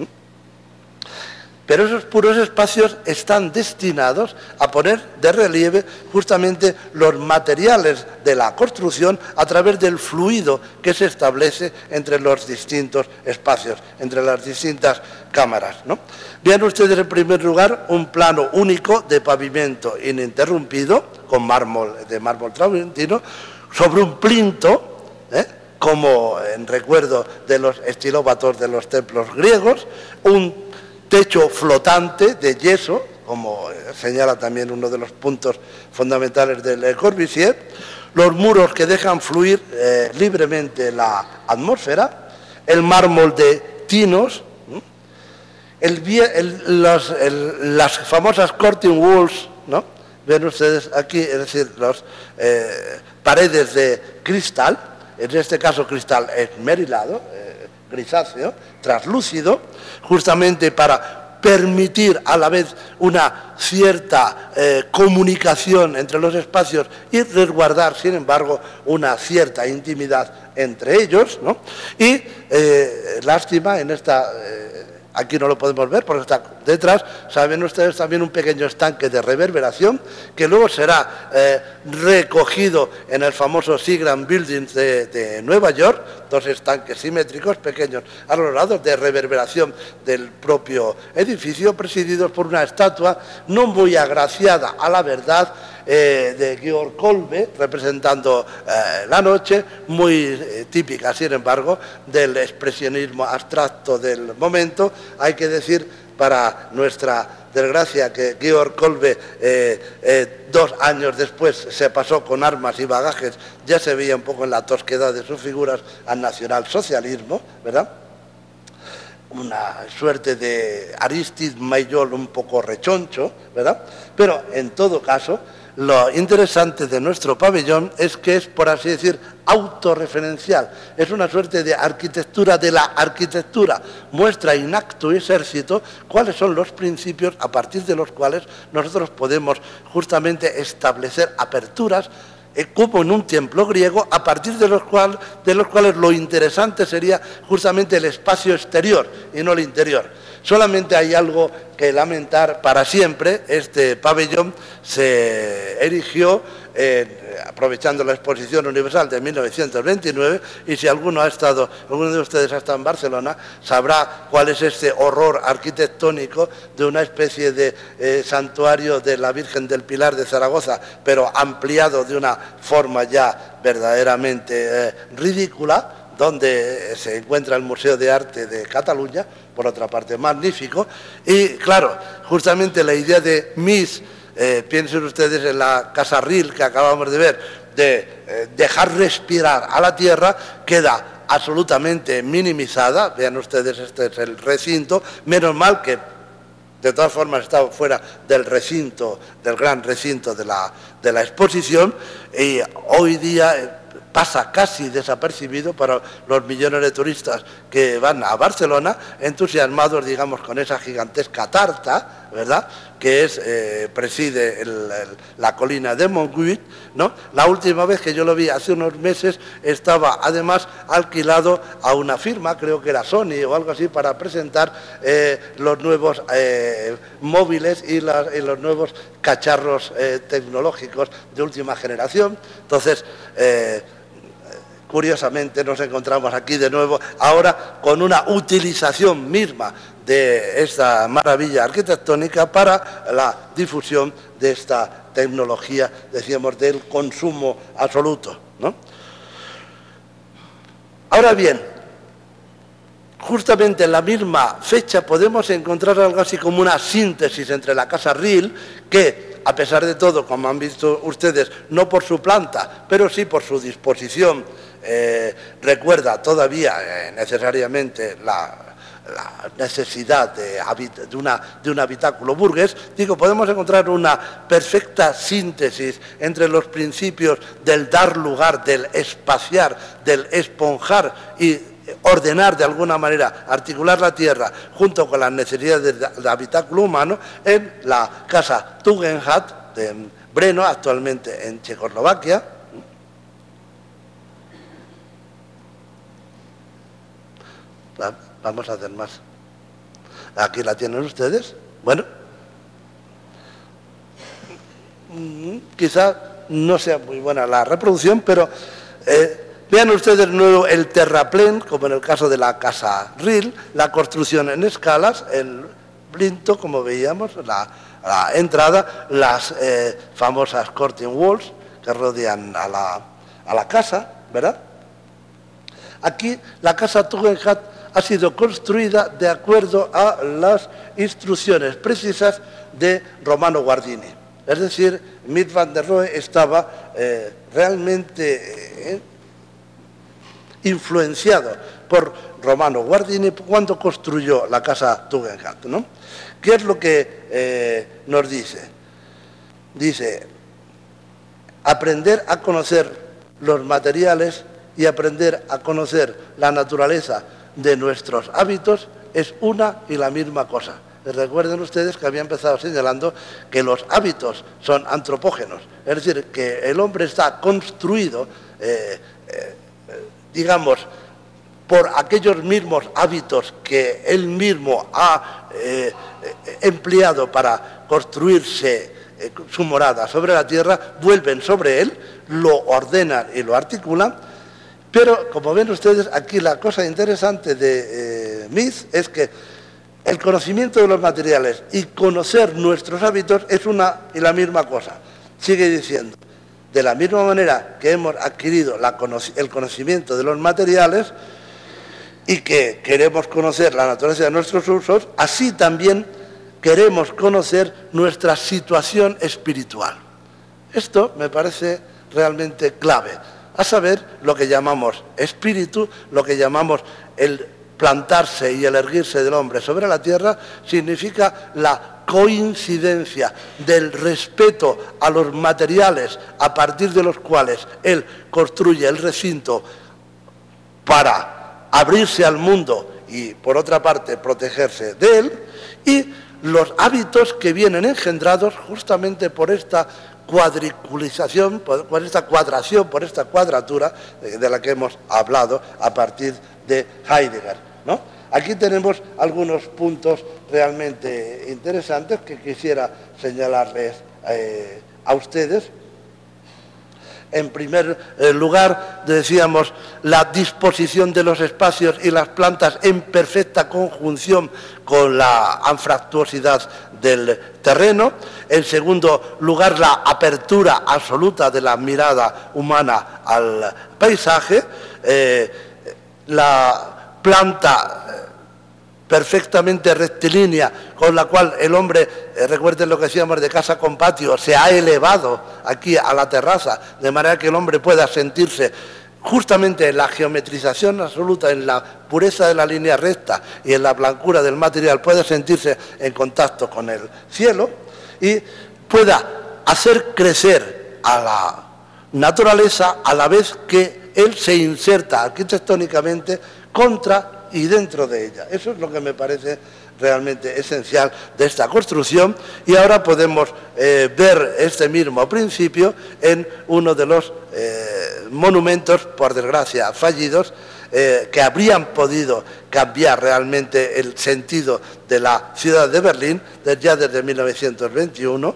Pero esos puros espacios están destinados a poner de relieve justamente los materiales de la construcción a través del fluido que se establece entre los distintos espacios, entre las distintas cámaras, ¿no? Vean ustedes en primer lugar un plano único de pavimento ininterrumpido con mármol travertino sobre un plinto, como en recuerdo de los estilóbatos de los templos griegos, un techo flotante de yeso, como señala también uno de los puntos fundamentales del Le Corbusier, los muros que dejan fluir libremente la atmósfera, el mármol de tinos, las famosas curtain walls, ¿no? Ven ustedes aquí, es decir, las paredes de cristal, en este caso cristal esmerilado, grisáceo, translúcido, justamente para permitir a la vez una cierta comunicación entre los espacios y resguardar, sin embargo, una cierta intimidad entre ellos, ¿no? Y lástima, en esta aquí no lo podemos ver porque está detrás, saben ustedes, también un pequeño estanque de reverberación que luego será recogido en el famoso Seagram Building de Nueva York, dos estanques simétricos pequeños a los lados de reverberación del propio edificio, presididos por una estatua no muy agraciada, a la verdad, de Georg Kolbe, representando la noche, muy típica, sin embargo, del expresionismo abstracto del momento. Hay que decir, para nuestra desgracia, que Georg Kolbe 2 años después se pasó con armas y bagajes, ya se veía un poco en la tosquedad de sus figuras al nacionalsocialismo, ¿verdad? Una suerte de Aristide Maillol un poco rechoncho, ¿verdad? Pero en todo caso, lo interesante de nuestro pabellón es que es, por así decir, autorreferencial. Es una suerte de arquitectura de la arquitectura. Muestra in actu exercito cuáles son los principios a partir de los cuales nosotros podemos justamente establecer aperturas, como en un templo griego, a partir de los cuales lo interesante sería justamente el espacio exterior y no el interior. Solamente hay algo que lamentar: para siempre este pabellón se erigió aprovechando la Exposición Universal de 1929, y si alguno de ustedes ha estado en Barcelona, sabrá cuál es este horror arquitectónico de una especie de santuario de la Virgen del Pilar de Zaragoza, pero ampliado de una forma ya verdaderamente ridícula, donde se encuentra el Museo de Arte de Cataluña, por otra parte magnífico. Y claro, justamente la idea de Meath Piensen ustedes en la Casa Ril que acabamos de ver, de dejar respirar a la tierra, queda absolutamente minimizada. Vean ustedes, este es el recinto, menos mal que de todas formas estaba fuera del recinto, del gran recinto de la exposición, y hoy día pasa casi desapercibido para los millones de turistas que van a Barcelona, entusiasmados, digamos, con esa gigantesca tarta, ¿verdad?, que preside la colina de Montjuïc, ¿no? La última vez que yo lo vi, hace unos meses, estaba además alquilado a una firma, creo que era Sony o algo así, para presentar los nuevos móviles y los nuevos cacharros tecnológicos de última generación. Entonces, curiosamente nos encontramos aquí de nuevo, ahora con una utilización misma de esta maravilla arquitectónica para la difusión de esta tecnología, decíamos, del consumo absoluto, ¿no? Ahora bien, justamente en la misma fecha podemos encontrar algo así como una síntesis entre la Casa Ril, que a pesar de todo, como han visto ustedes, no por su planta, pero sí por su disposición, recuerda todavía necesariamente la necesidad de un habitáculo burgués. Digo, podemos encontrar una perfecta síntesis entre los principios del dar lugar, del espaciar, del esponjar y ordenar de alguna manera, articular la tierra junto con las necesidades del habitáculo humano en la Casa Tugendhat de Brno, actualmente en Checoslovaquia. Vamos a hacer más. Aquí la tienen ustedes. Bueno, quizá no sea muy buena la reproducción, pero vean ustedes de nuevo el terraplén, como en el caso de la Casa Ril, la construcción en escalas, el plinto, como veíamos, la entrada, las famosas curtain walls que rodean a la casa, ¿verdad? Aquí la Casa Tugendhat ha sido construida de acuerdo a las instrucciones precisas de Romano Guardini. Es decir, Mies van der Rohe estaba realmente influenciado por Romano Guardini cuando construyó la Casa Tugendhat, ¿no? ¿Qué es lo que nos dice? Dice, aprender a conocer los materiales y aprender a conocer la naturaleza de nuestros hábitos es una y la misma cosa. Recuerden ustedes que había empezado señalando que los hábitos son antropógenos, es decir, que el hombre está construido, digamos, por aquellos mismos hábitos que él mismo ha empleado para construirse su morada sobre la tierra, vuelven sobre él, lo ordenan y lo articulan. Pero, como ven ustedes, aquí la cosa interesante de Mies es que el conocimiento de los materiales y conocer nuestros hábitos es una y la misma cosa. Sigue diciendo, de la misma manera que hemos adquirido el conocimiento de los materiales y que queremos conocer la naturaleza de nuestros usos, así también queremos conocer nuestra situación espiritual. Esto me parece realmente clave. A saber, lo que llamamos espíritu, lo que llamamos el plantarse y el erguirse del hombre sobre la tierra, significa la coincidencia del respeto a los materiales a partir de los cuales él construye el recinto para abrirse al mundo y, por otra parte, protegerse de él, y los hábitos que vienen engendrados justamente por esta cuadriculización, por esta cuadración, por esta cuadratura de la que hemos hablado a partir de Heidegger, ¿no? Aquí tenemos algunos puntos realmente interesantes que quisiera señalarles a ustedes. En primer lugar, decíamos, la disposición de los espacios y las plantas en perfecta conjunción con la anfractuosidad del terreno. En segundo lugar, la apertura absoluta de la mirada humana al paisaje. La planta perfectamente rectilínea, con la cual el hombre, recuerden lo que decíamos de casa con patio, se ha elevado aquí a la terraza, de manera que el hombre pueda sentirse justamente en la geometrización absoluta, en la pureza de la línea recta y en la blancura del material, pueda sentirse en contacto con el cielo y pueda hacer crecer a la naturaleza a la vez que él se inserta arquitectónicamente contra y dentro de ella. Eso es lo que me parece realmente esencial de esta construcción, y ahora podemos ver este mismo principio en uno de los monumentos, por desgracia fallidos, que habrían podido cambiar realmente el sentido de la ciudad de Berlín ya desde 1921.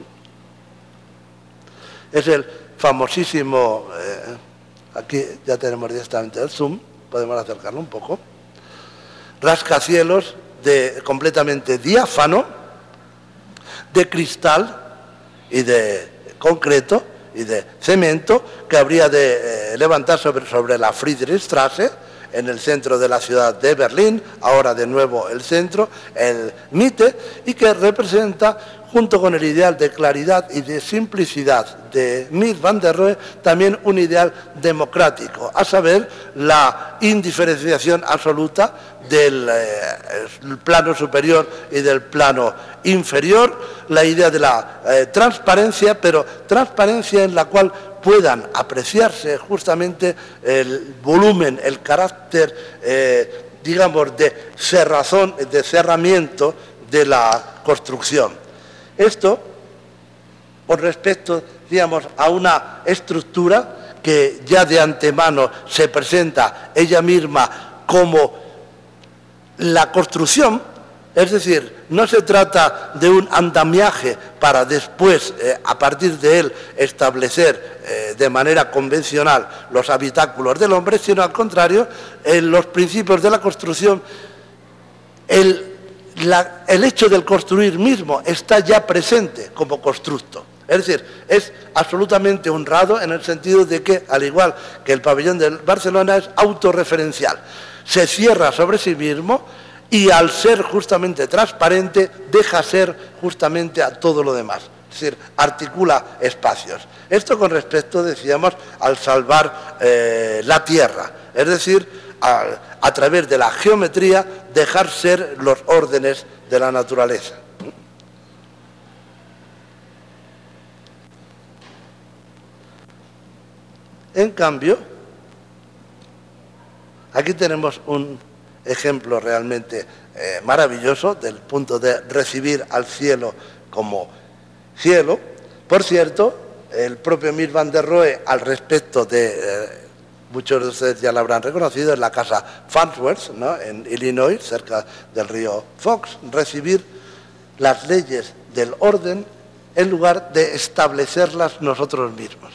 Es el famosísimo, aquí ya tenemos directamente el zoom, podemos acercarlo un poco, rascacielos completamente diáfano, de cristal y de concreto y de cemento, que habría de levantar sobre la Friedrichstraße, en el centro de la ciudad de Berlín, ahora de nuevo el centro, el Mitte, y que representa, junto con el ideal de claridad y de simplicidad de Mies van der Rohe, también un ideal democrático, a saber, la indiferenciación absoluta del plano superior y del plano inferior, la idea de la transparencia, pero transparencia en la cual puedan apreciarse justamente el volumen, el carácter, digamos, de cerrazón, de cerramiento de la construcción. Esto, con respecto, digamos, a una estructura que ya de antemano se presenta ella misma como la construcción, es decir, no se trata de un andamiaje para después, a partir de él, establecer de manera convencional los habitáculos del hombre, sino al contrario, en los principios de la construcción, el hecho del construir mismo está ya presente como constructo. Es decir, es absolutamente honrado en el sentido de que, al igual que el pabellón de Barcelona, es autorreferencial. Se cierra sobre sí mismo y, al ser justamente transparente, deja ser justamente a todo lo demás. Es decir, articula espacios. Esto con respecto, decíamos, al salvar la tierra. Es decir, a través de la geometría, dejar ser los órdenes de la naturaleza. En cambio, aquí tenemos un ejemplo realmente maravilloso del punto de recibir al cielo como cielo. Por cierto, el propio Mies van der Rohe, al respecto de, muchos de ustedes ya lo habrán reconocido, en la casa Farnsworth, ¿no?, en Illinois, cerca del río Fox, recibir las leyes del orden en lugar de establecerlas nosotros mismos.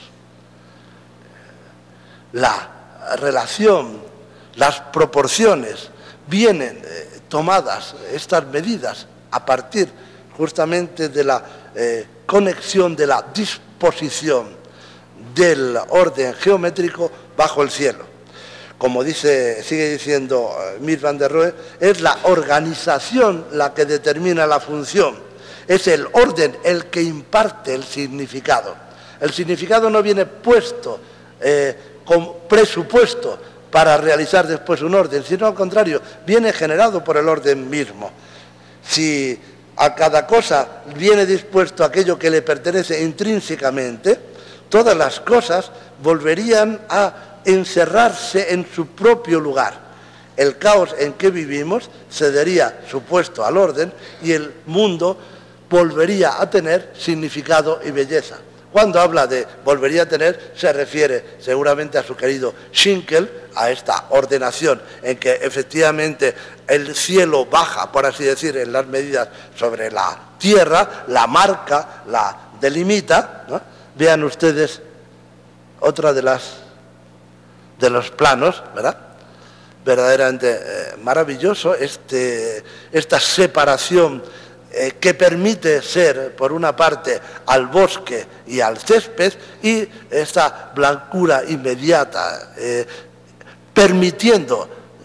La relación, las proporciones vienen tomadas, estas medidas, a partir justamente de la conexión de la disposición del orden geométrico bajo el cielo. Como sigue diciendo Mies van der Rohe, es la organización la que determina la función, es el orden el que imparte el significado. El significado no viene puesto con presupuesto para realizar después un orden, sino al contrario, viene generado por el orden mismo. Si a cada cosa viene dispuesto aquello que le pertenece intrínsecamente, todas las cosas volverían a encerrarse en su propio lugar. El caos en que vivimos cedería su puesto al orden y el mundo volvería a tener significado y belleza. Cuando habla de volvería a tener, se refiere seguramente a su querido Schinkel, a esta ordenación en que efectivamente el cielo baja, por así decir, en las medidas sobre la tierra, la marca, la delimita, ¿no? Vean ustedes otra de los planos, ¿verdad? Verdaderamente maravilloso, esta separación que permite ser, por una parte, al bosque y al césped, y esta blancura inmediata, permitiendo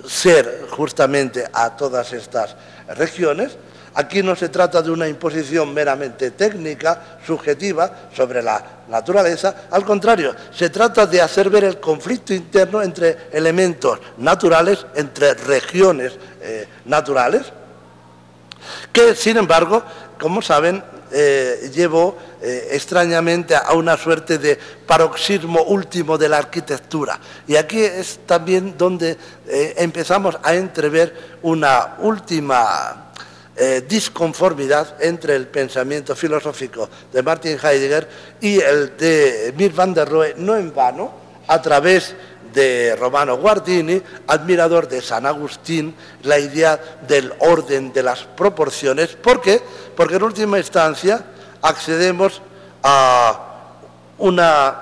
ser justamente a todas estas regiones. Aquí no se trata de una imposición meramente técnica, subjetiva, sobre la naturaleza. Al contrario, se trata de hacer ver el conflicto interno entre elementos naturales, entre regiones naturales, que, sin embargo, como saben, llevó extrañamente a una suerte de paroxismo último de la arquitectura. Y aquí es también donde empezamos a entrever una última disconformidad entre el pensamiento filosófico de Martin Heidegger y el de Mies van der Rohe, no en vano, a través de Romano Guardini, admirador de San Agustín, la idea del orden de las proporciones. ¿Por qué? Porque en última instancia accedemos a una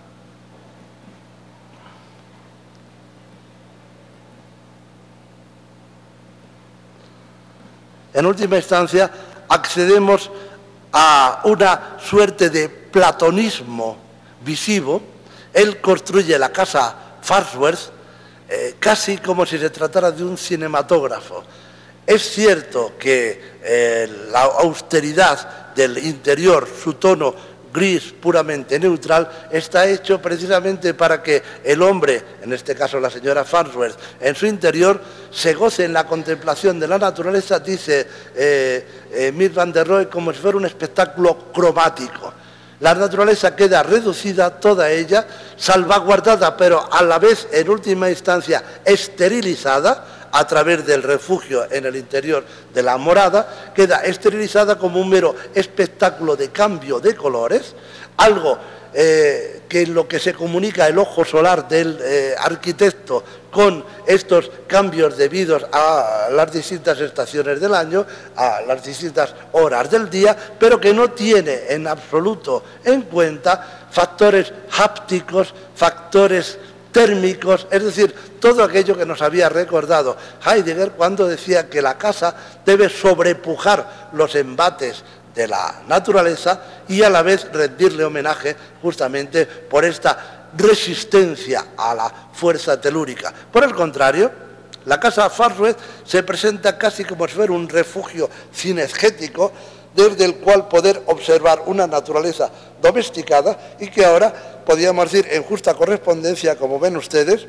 suerte de platonismo visivo. Él construye la casa Farnsworth casi como si se tratara de un cinematógrafo. Es cierto que la austeridad del interior, su tono gris puramente neutral, está hecho precisamente para que el hombre, en este caso la señora Farnsworth, en su interior se goce en la contemplación de la naturaleza, dice Mies van der Rohe, como si fuera un espectáculo cromático. La naturaleza queda reducida, toda ella, salvaguardada, pero a la vez, en última instancia, esterilizada, a través del refugio en el interior de la morada, queda esterilizada como un mero espectáculo de cambio de colores, algo que en lo que se comunica el ojo solar del arquitecto con estos cambios debidos a las distintas estaciones del año, a las distintas horas del día, pero que no tiene en absoluto en cuenta factores hápticos, factores térmicos, es decir, todo aquello que nos había recordado Heidegger cuando decía que la casa debe sobrepujar los embates de la naturaleza y a la vez rendirle homenaje justamente por esta resistencia a la fuerza telúrica. Por el contrario, la casa Farnsworth se presenta casi como si fuera un refugio cinegético desde el cual poder observar una naturaleza domesticada y que ahora, podríamos decir, en justa correspondencia, como ven ustedes,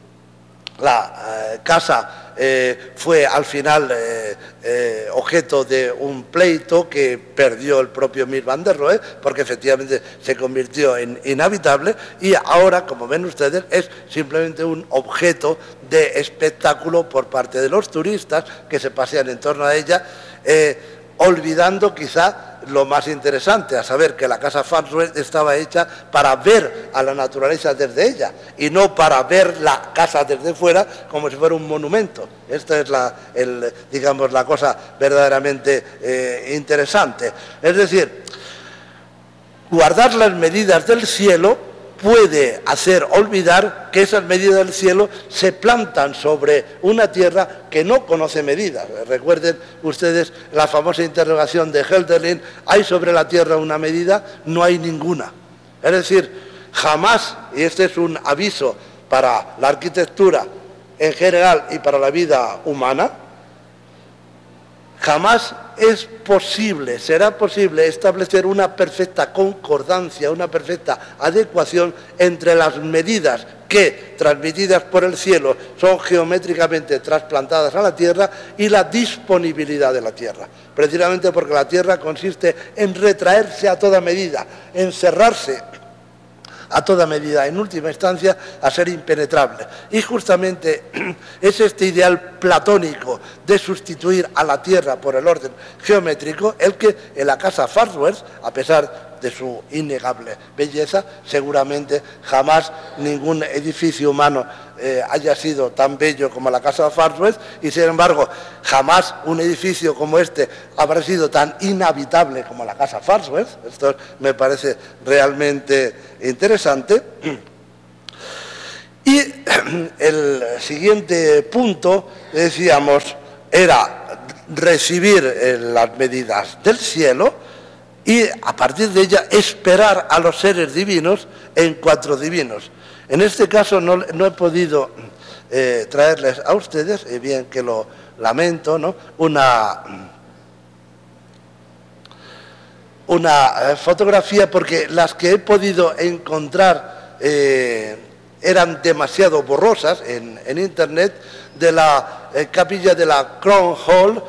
la casa fue al final objeto de un pleito que perdió el propio Mies van der Rohe, porque efectivamente se convirtió en inhabitable y ahora, como ven ustedes, es simplemente un objeto de espectáculo por parte de los turistas que se pasean en torno a ella, olvidando quizá lo más interesante, a saber que la casa Farnsworth estaba hecha para ver a la naturaleza desde ella y no para ver la casa desde fuera como si fuera un monumento. Esta es digamos, la cosa verdaderamente interesante. Es decir, guardar las medidas del cielo puede hacer olvidar que esas medidas del cielo se plantan sobre una tierra que no conoce medidas. Recuerden ustedes la famosa interrogación de Hölderlin: ¿hay sobre la tierra una medida? No hay ninguna. Es decir, jamás, y este es un aviso para la arquitectura en general y para la vida humana, jamás es posible, será posible establecer una perfecta concordancia, una perfecta adecuación entre las medidas que, transmitidas por el cielo, son geométricamente trasplantadas a la Tierra y la disponibilidad de la Tierra. Precisamente porque la Tierra consiste en retraerse a toda medida, en cerrarse a toda medida, en última instancia, a ser impenetrable. Y justamente es este ideal platónico de sustituir a la Tierra por el orden geométrico el que en la casa Farnsworth, a pesar de su innegable belleza, seguramente jamás ningún edificio humano haya sido tan bello como la casa Farnsworth, y sin embargo jamás un edificio como este habrá sido tan inhabitable como la casa Farnsworth. Esto me parece realmente interesante. Y el siguiente punto, decíamos, era recibir las medidas del cielo y a partir de ella esperar a los seres divinos en cuatro divinos. En este caso no he podido traerles a ustedes, y bien que lo lamento, ¿no?, una fotografía, porque las que he podido encontrar eran demasiado borrosas en internet, de la capilla de la Crown Hall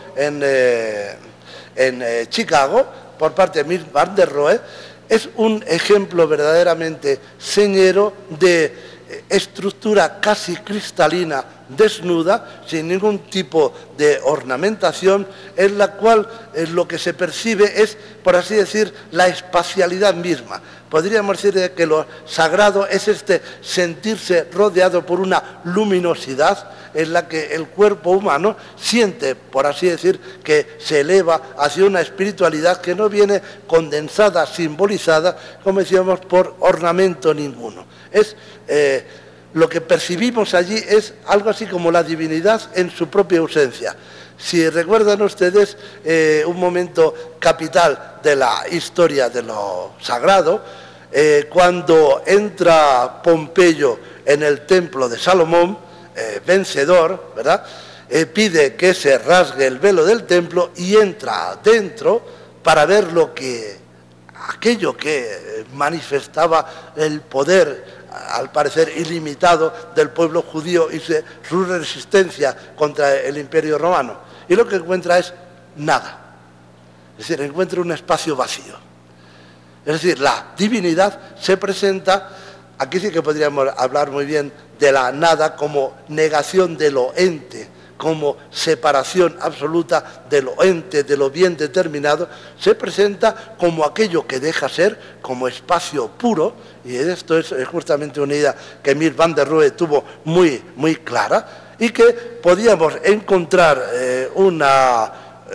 en Chicago, por parte de Mies van der Rohe. Es un ejemplo verdaderamente señero de estructura casi cristalina, desnuda, sin ningún tipo de ornamentación, en la cual lo que se percibe es, por así decir, la espacialidad misma. Podríamos decir que lo sagrado es sentirse rodeado por una luminosidad en la que el cuerpo humano siente, por así decir, que se eleva hacia una espiritualidad que no viene condensada, simbolizada, como decíamos, por ornamento ninguno. Lo que percibimos allí es algo así como la divinidad en su propia ausencia. Si recuerdan ustedes un momento capital de la historia de lo sagrado, cuando entra Pompeyo en el templo de Salomón, vencedor, ¿verdad?, pide que se rasgue el velo del templo y entra dentro para ver aquello que manifestaba el poder, al parecer ilimitado, del pueblo judío y su resistencia contra el Imperio Romano. Y lo que encuentra es nada. Es decir, encuentra un espacio vacío. Es decir, la divinidad se presenta, aquí sí que podríamos hablar muy bien de la nada como negación de lo ente, como separación absoluta de lo ente, de lo bien determinado, se presenta como aquello que deja ser, como espacio puro, y esto es justamente una idea que Mies van der Rohe tuvo muy, muy clara, y que podíamos encontrar una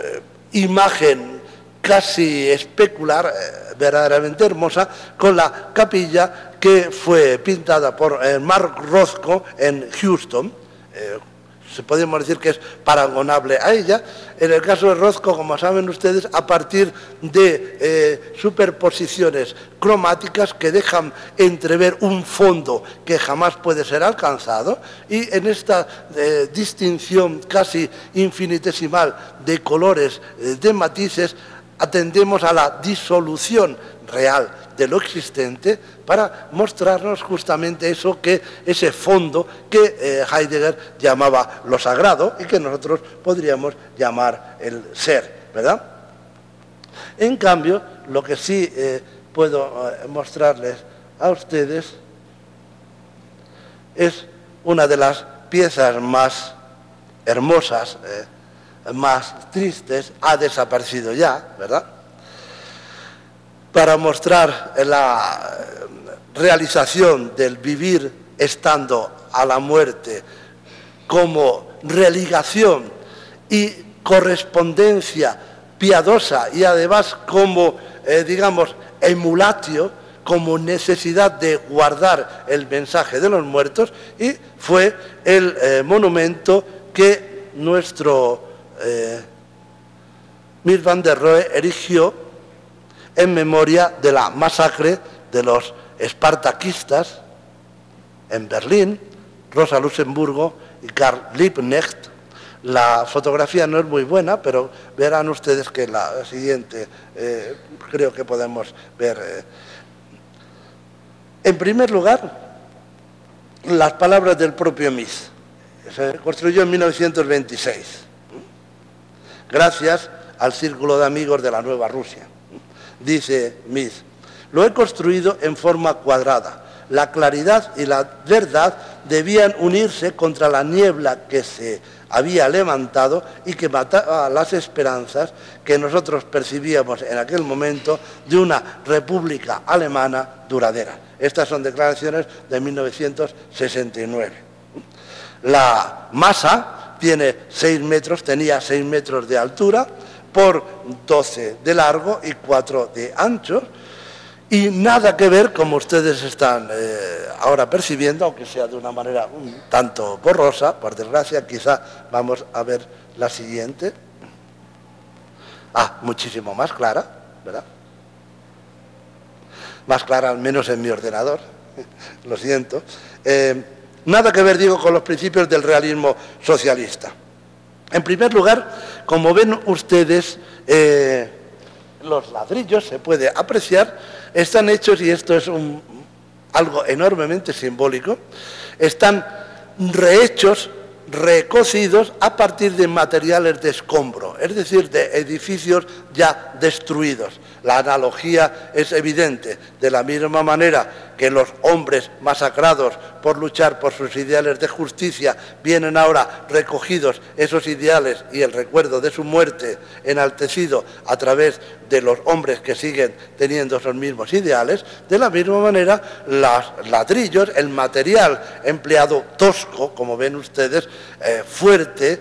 imagen casi especular, verdaderamente hermosa, con la capilla que fue pintada por Mark Rothko en Houston. Podemos decir que es paragonable a ella. En el caso de Rothko, como saben ustedes, a partir de superposiciones cromáticas que dejan entrever un fondo que jamás puede ser alcanzado, y en esta distinción casi infinitesimal de colores, de matices, atendemos a la disolución real de lo existente para mostrarnos justamente ese fondo que Heidegger llamaba lo sagrado y que nosotros podríamos llamar el ser, ¿verdad? En cambio, lo que sí puedo mostrarles a ustedes es una de las piezas más hermosas, más tristes, ha desaparecido ya, ¿verdad?, para mostrar la realización del vivir estando a la muerte como religación y correspondencia piadosa, y además como, digamos, emulatio, como necesidad de guardar el mensaje de los muertos, y fue el monumento que nuestro Mies van der Rohe erigió en memoria de la masacre de los espartaquistas en Berlín, Rosa Luxemburgo y Karl Liebknecht. La fotografía no es muy buena, pero verán ustedes que la siguiente creo que podemos ver. En primer lugar, las palabras del propio Mies. Se construyó en 1926, gracias al Círculo de Amigos de la Nueva Rusia. Dice Mies: lo he construido en forma cuadrada. La claridad y la verdad debían unirse contra la niebla que se había levantado y que mataba las esperanzas que nosotros percibíamos en aquel momento de una república alemana duradera. Estas son declaraciones de 1969. La masa tiene 6 metros, tenía 6 metros de altura, por 12 de largo y 4 de ancho, y nada que ver, como ustedes están ahora percibiendo, aunque sea de una manera un tanto borrosa, por desgracia. Quizá vamos a ver la siguiente. Muchísimo más clara, ¿verdad? Más clara al menos en mi ordenador, lo siento. Nada que ver, digo, con los principios del realismo socialista. En primer lugar, como ven ustedes, los ladrillos, se puede apreciar, están hechos, y esto es algo enormemente simbólico, están rehechos, recocidos a partir de materiales de escombro, es decir, de edificios ya destruidos. La analogía es evidente, de la misma manera que los hombres masacrados por luchar por sus ideales de justicia vienen ahora recogidos esos ideales y el recuerdo de su muerte enaltecido a través de los hombres que siguen teniendo esos mismos ideales, de la misma manera los ladrillos, el material empleado tosco, como ven ustedes, fuerte,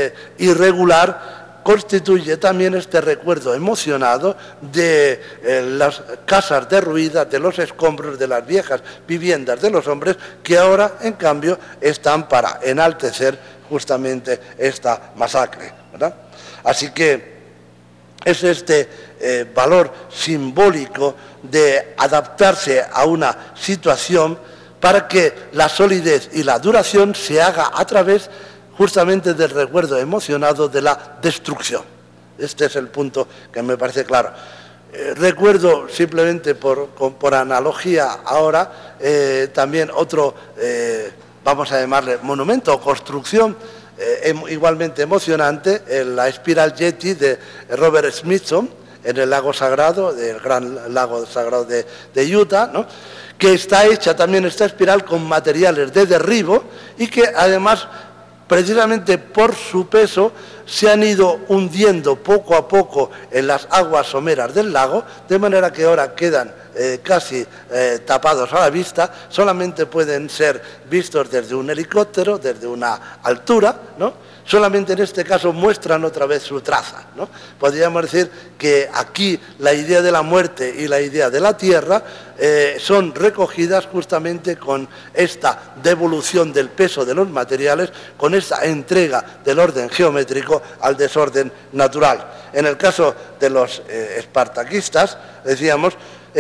irregular, constituye también este recuerdo emocionado de las casas derruidas, de los escombros, de las viejas viviendas de los hombres, que ahora, en cambio, están para enaltecer justamente esta masacre, ¿verdad? Así que es este valor simbólico de adaptarse a una situación para que la solidez y la duración se haga a través justamente del recuerdo emocionado de la destrucción. Este es el punto que me parece claro. Recuerdo simplemente por analogía ahora también otro, vamos a llamarle monumento o construcción igualmente emocionante, la Spiral Jetty de Robert Smithson en el lago sagrado, del gran lago sagrado de Utah, ¿no?, que está hecha también esta espiral con materiales de derribo y que además, precisamente por su peso, se han ido hundiendo poco a poco en las aguas someras del lago, de manera que ahora quedan casi tapados a la vista, solamente pueden ser vistos desde un helicóptero, desde una altura, ¿no? Solamente en este caso muestran otra vez su traza, ¿no? Podríamos decir que aquí la idea de la muerte y la idea de la tierra son recogidas justamente con esta devolución del peso de los materiales, con esta entrega del orden geométrico al desorden natural. En el caso de los espartaquistas, decíamos,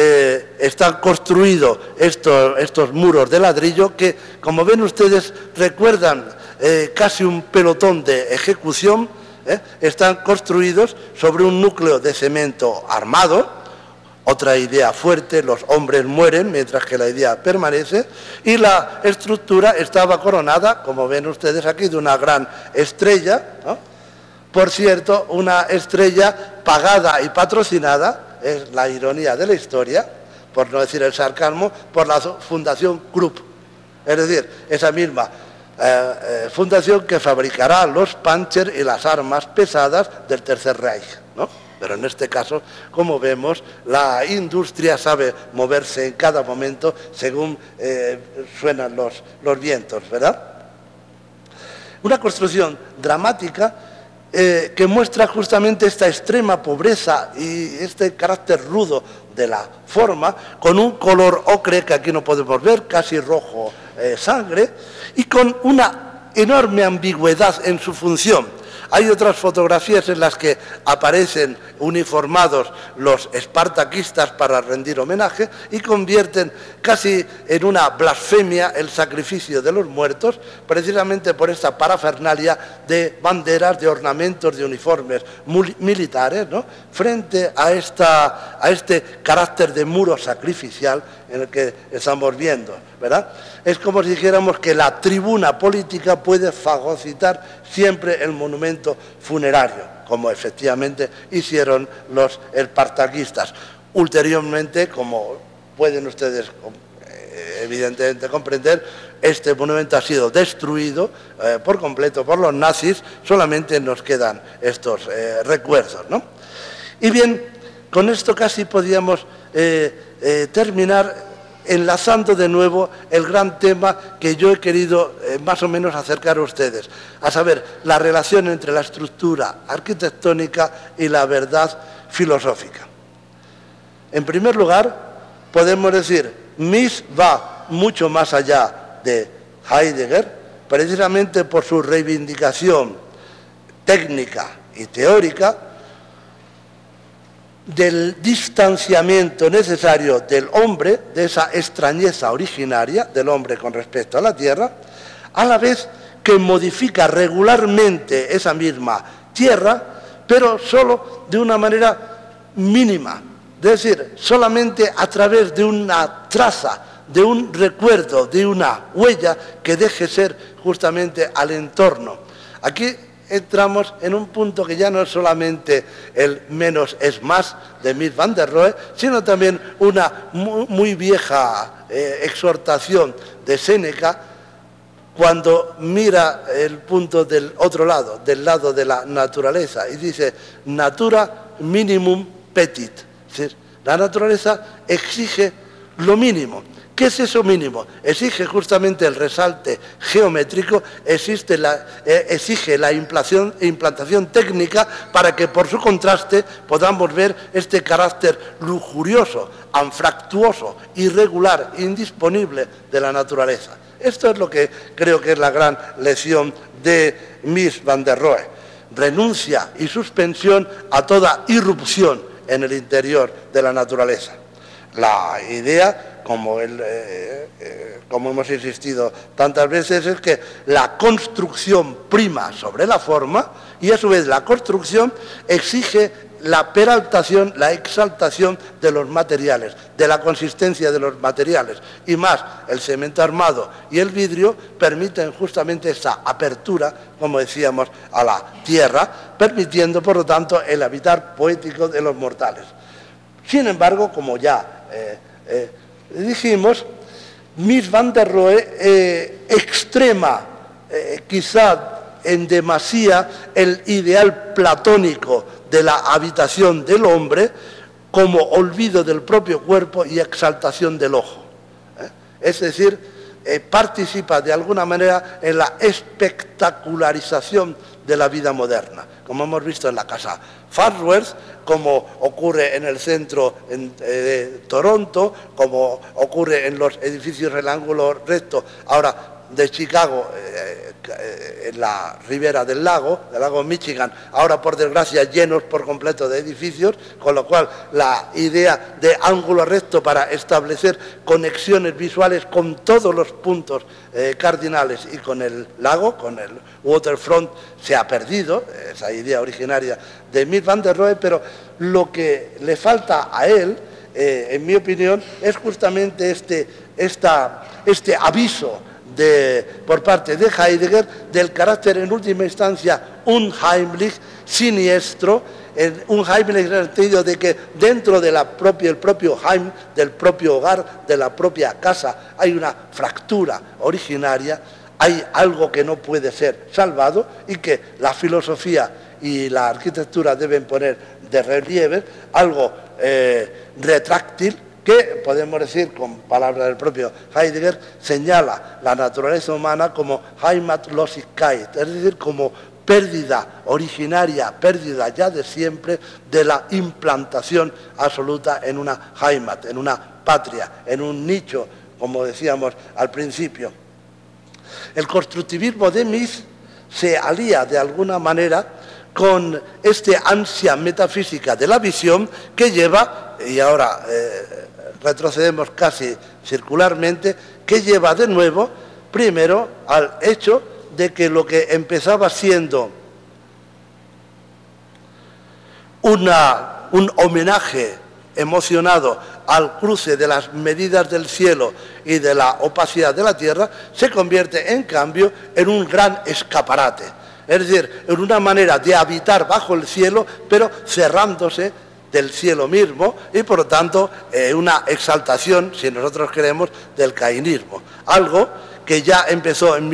están construidos estos muros de ladrillo que, como ven ustedes, recuerdan casi un pelotón de ejecución. Están construidos sobre un núcleo de cemento armado, otra idea fuerte: los hombres mueren mientras que la idea permanece, y la estructura estaba coronada, como ven ustedes aquí, de una gran estrella, ¿no? Por cierto, una estrella pagada y patrocinada, es la ironía de la historia, por no decir el sarcasmo, por la Fundación Krupp, es decir, esa misma fundación que fabricará los Panzer y las armas pesadas del Tercer Reich, ¿no? Pero en este caso, como vemos, la industria sabe moverse en cada momento según suenan los vientos, ¿verdad? Una construcción dramática que muestra justamente esta extrema pobreza y este carácter rudo de la forma, con un color ocre que aquí no podemos ver, casi rojo sangre, y con una enorme ambigüedad en su función. Hay otras fotografías en las que aparecen uniformados los espartaquistas para rendir homenaje y convierten casi en una blasfemia el sacrificio de los muertos, precisamente por esta parafernalia de banderas, de ornamentos, de uniformes militares, ¿no?, frente a este carácter de muro sacrificial en el que estamos viendo, ¿verdad? Es como si dijéramos que la tribuna política puede fagocitar siempre el monumento funerario, como efectivamente hicieron los espartaquistas. Ulteriormente, como pueden ustedes evidentemente comprender, este monumento ha sido destruido por completo por los nazis, solamente nos quedan estos recuerdos, ¿no? Y bien, con esto casi podríamos terminar enlazando de nuevo el gran tema que yo he querido más o menos acercar a ustedes, a saber, la relación entre la estructura arquitectónica y la verdad filosófica. En primer lugar, podemos decir, Mies va mucho más allá de Heidegger, precisamente por su reivindicación técnica y teórica del distanciamiento necesario del hombre, de esa extrañeza originaria del hombre con respecto a la tierra, a la vez que modifica regularmente esa misma tierra, pero solo de una manera mínima, es decir, solamente a través de una traza, de un recuerdo, de una huella que deje ser justamente al entorno. Aquí entramos en un punto que ya no es solamente el menos es más de Mies van der Rohe, sino también una muy vieja exhortación de Séneca, cuando mira el punto del otro lado, del lado de la naturaleza, y dice, natura minimum petit, es decir, la naturaleza exige lo mínimo. ¿Qué es eso mínimo? Exige justamente el resalte geométrico, exige la implantación técnica para que por su contraste podamos ver este carácter lujurioso, anfractuoso, irregular, indisponible de la naturaleza. Esto es lo que creo que es la gran lección de Mies van der Rohe. Renuncia y suspensión a toda irrupción en el interior de la naturaleza. La idea, como hemos insistido tantas veces, es que la construcción prima sobre la forma y a su vez la construcción exige la peraltación, la exaltación de los materiales, de la consistencia de los materiales. Y más, el cemento armado y el vidrio permiten justamente esa apertura, como decíamos, a la tierra, permitiendo, por lo tanto, el habitar poético de los mortales. Sin embargo, como ya dijimos, Mies van der Rohe extrema, quizá en demasía, el ideal platónico de la habitación del hombre como olvido del propio cuerpo y exaltación del ojo. Es decir, participa de alguna manera en la espectacularización de la vida moderna, como hemos visto en la casa Farnsworth, como ocurre en el centro de Toronto, como ocurre en los edificios del ángulo recto, ahora de Chicago, en la ribera del lago Michigan, ahora por desgracia llenos por completo de edificios, con lo cual la idea de ángulo recto para establecer conexiones visuales con todos los puntos cardinales y con el lago, con el waterfront, se ha perdido, esa idea originaria de Mies van der Rohe, pero lo que le falta a él, en mi opinión, es justamente este aviso por parte de Heidegger del carácter en última instancia unheimlich, siniestro, unheimlich en el sentido de que dentro de el propio Heim, del propio hogar, de la propia casa, hay una fractura originaria, hay algo que no puede ser salvado y que la filosofía y la arquitectura deben poner de relieve, algo retráctil, que podemos decir, con palabras del propio Heidegger, señala la naturaleza humana como Heimatlosigkeit, es decir, como pérdida originaria, pérdida ya de siempre de la implantación absoluta en una Heimat, en una patria, en un nicho, como decíamos al principio. El constructivismo de Mies se alía de alguna manera con este ansia metafísica de la visión que lleva, y ahora retrocedemos casi circularmente, que lleva de nuevo, primero, al hecho de que lo que empezaba siendo un homenaje emocionado al cruce de las medidas del cielo y de la opacidad de la tierra, se convierte en cambio en un gran escaparate, es decir, en una manera de habitar bajo el cielo, pero cerrándose del cielo mismo y por lo tanto una exaltación, si nosotros queremos, del cainismo. Algo que ya empezó en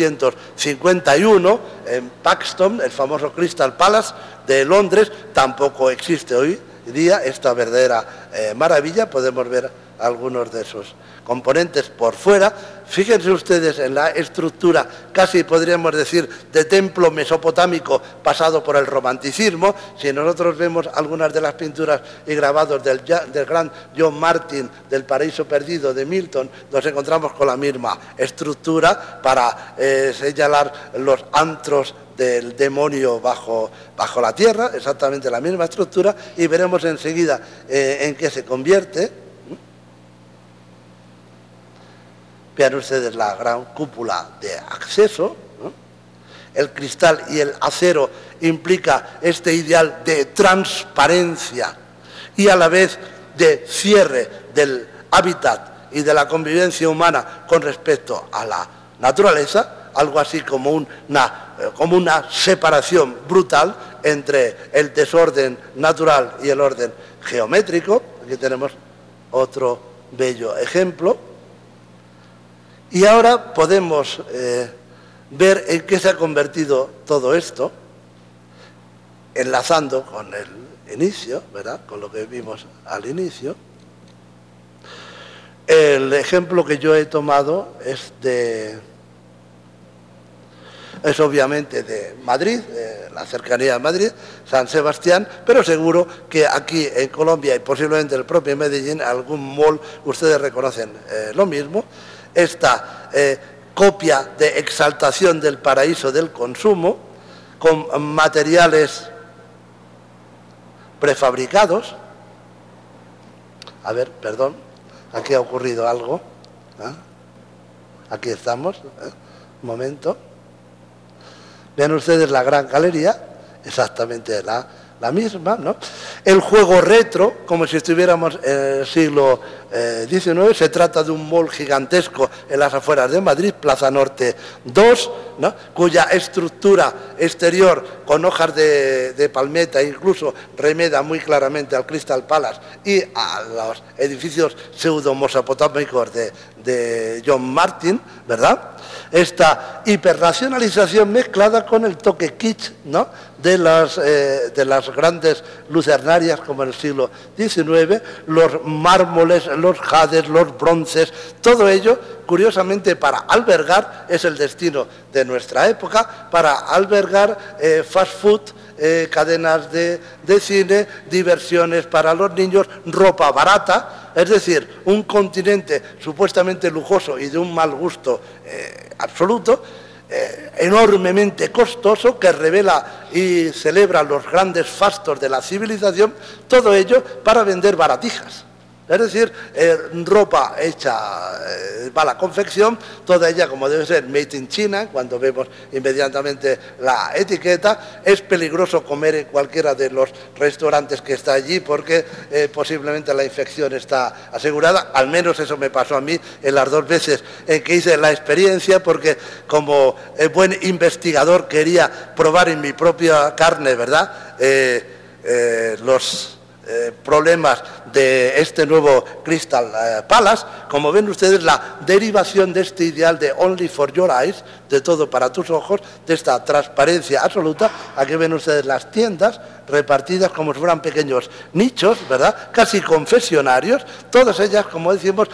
1851 en Paxton, el famoso Crystal Palace de Londres. Tampoco existe hoy día esta verdadera maravilla. Podemos ver algunos de sus componentes por fuera. Fíjense ustedes en la estructura, casi podríamos decir, de templo mesopotámico pasado por el romanticismo. Si nosotros vemos algunas de las pinturas y grabados del gran John Martin, del Paraíso Perdido de Milton, nos encontramos con la misma estructura para señalar los antros del demonio bajo la tierra, exactamente la misma estructura, y veremos enseguida en qué se convierte. Vean ustedes la gran cúpula de acceso, ¿no? El cristal y el acero implica este ideal de transparencia y a la vez de cierre del hábitat y de la convivencia humana con respecto a la naturaleza, algo así como una separación brutal entre el desorden natural y el orden geométrico. Aquí tenemos otro bello ejemplo. Y ahora podemos ver en qué se ha convertido todo esto, enlazando con el inicio, ¿verdad?, con lo que vimos al inicio. El ejemplo que yo he tomado es obviamente de Madrid, la cercanía de Madrid, San Sebastián, pero seguro que aquí en Colombia y posiblemente el propio Medellín, algún mall, ustedes reconocen lo mismo. Esta copia de exaltación del paraíso del consumo con materiales prefabricados. A ver, perdón, aquí ha ocurrido algo. Aquí estamos, un momento. Vean ustedes la gran galería, exactamente la misma, ¿no? El juego retro, como si estuviéramos en el siglo XIX, se trata de un mall gigantesco en las afueras de Madrid, Plaza Norte 2, ¿no?, cuya estructura exterior con hojas de palmeta incluso remeda muy claramente al Crystal Palace y a los edificios pseudo-mesopotámicos de John Martin, ¿verdad? Esta hiperracionalización mezclada con el toque kitsch, ¿no?, de las grandes lucernarias como en el siglo XIX, los mármoles, los jades, los bronces, todo ello, curiosamente, para albergar, es el destino de nuestra época, para albergar fast food, cadenas de cine, diversiones para los niños, ropa barata, es decir, un continente supuestamente lujoso y de un mal gusto absoluto, enormemente costoso, que revela y celebra los grandes fastos de la civilización, todo ello para vender baratijas. Es decir, ropa hecha para la confección, toda ella como debe ser made in China, cuando vemos inmediatamente la etiqueta. Es peligroso comer en cualquiera de los restaurantes que está allí porque posiblemente la infección está asegurada, al menos eso me pasó a mí en las 2 veces en que hice la experiencia, porque como buen investigador quería probar en mi propia carne, ¿verdad?, los problemas de este nuevo Crystal Palace. Como ven ustedes, la derivación de este ideal de only for your eyes, de todo para tus ojos, de esta transparencia absoluta. Aquí ven ustedes las tiendas repartidas como si fueran pequeños nichos, ¿verdad?, casi confesionarios, todas ellas, como decimos,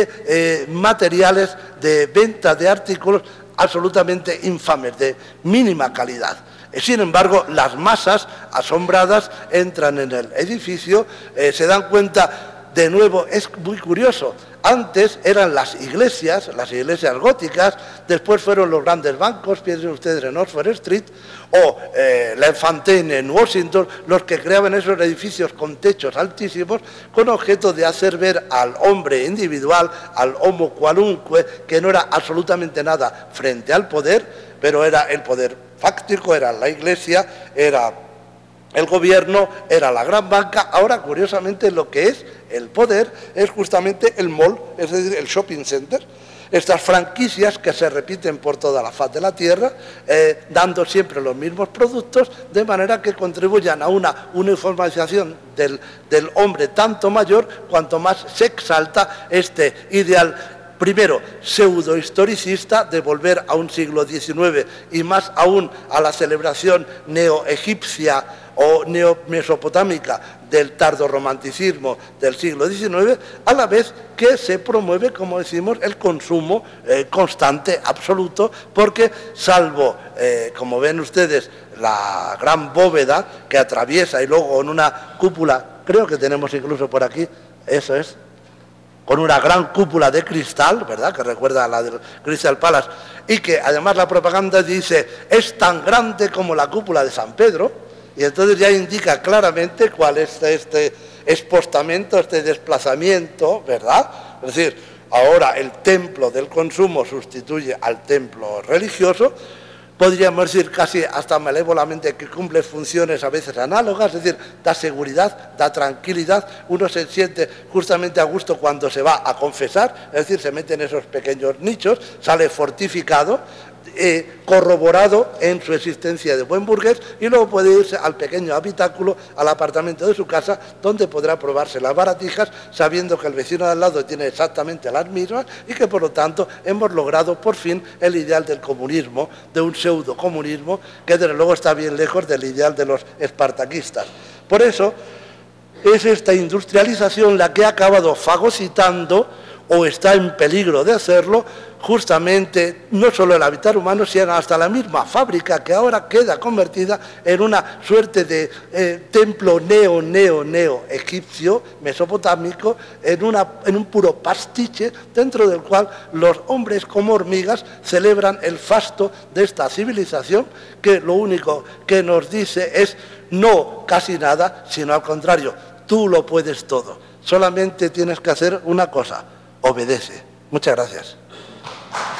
de materiales de venta de artículos absolutamente infames, de mínima calidad. Sin embargo, las masas asombradas entran en el edificio, se dan cuenta, de nuevo, es muy curioso, antes eran las iglesias góticas, después fueron los grandes bancos, piensen ustedes en Oxford Street, o la Fontaine en Washington, los que creaban esos edificios con techos altísimos, con objeto de hacer ver al hombre individual, al homo qualunque, que no era absolutamente nada frente al poder, pero era el poder fáctico, era la iglesia, era el gobierno, era la gran banca. Ahora, curiosamente, lo que es el poder es justamente el mall, es decir, el shopping center. Estas franquicias que se repiten por toda la faz de la tierra, dando siempre los mismos productos, de manera que contribuyan a una uniformización del hombre tanto mayor, cuanto más se exalta este ideal, primero, pseudo-historicista, de volver a un siglo XIX y más aún a la celebración neo-egipcia o neo-mesopotámica del tardorromanticismo del siglo XIX, a la vez que se promueve, como decimos, el consumo constante, absoluto, porque salvo, como ven ustedes, la gran bóveda que atraviesa y luego en una cúpula, creo que tenemos incluso por aquí, eso es, con una gran cúpula de cristal, ¿verdad?, que recuerda a la del Crystal Palace, y que además la propaganda dice, es tan grande como la cúpula de San Pedro, y entonces ya indica claramente cuál es este expostamento, este desplazamiento, ¿verdad? Es decir, ahora el templo del consumo sustituye al templo religioso, podríamos decir casi hasta malévolamente que cumple funciones a veces análogas, es decir, da seguridad, da tranquilidad, uno se siente justamente a gusto cuando se va a confesar, es decir, se mete en esos pequeños nichos, sale fortificado, corroborado en su existencia de buen burgués, y luego puede irse al pequeño habitáculo, al apartamento de su casa, donde podrá probarse las baratijas, sabiendo que el vecino de al lado tiene exactamente las mismas y que por lo tanto hemos logrado por fin el ideal del comunismo, de un pseudo comunismo que desde luego está bien lejos del ideal de los espartaquistas. Por eso es esta industrialización la que ha acabado fagocitando, o está en peligro de hacerlo, justamente no solo el hábitat humano, sino hasta la misma fábrica, que ahora queda convertida en una suerte de templo neo egipcio, mesopotámico, en un puro pastiche, dentro del cual los hombres como hormigas celebran el fasto de esta civilización, que lo único que nos dice es no casi nada, sino al contrario, tú lo puedes todo, solamente tienes que hacer una cosa: obedece. Muchas gracias.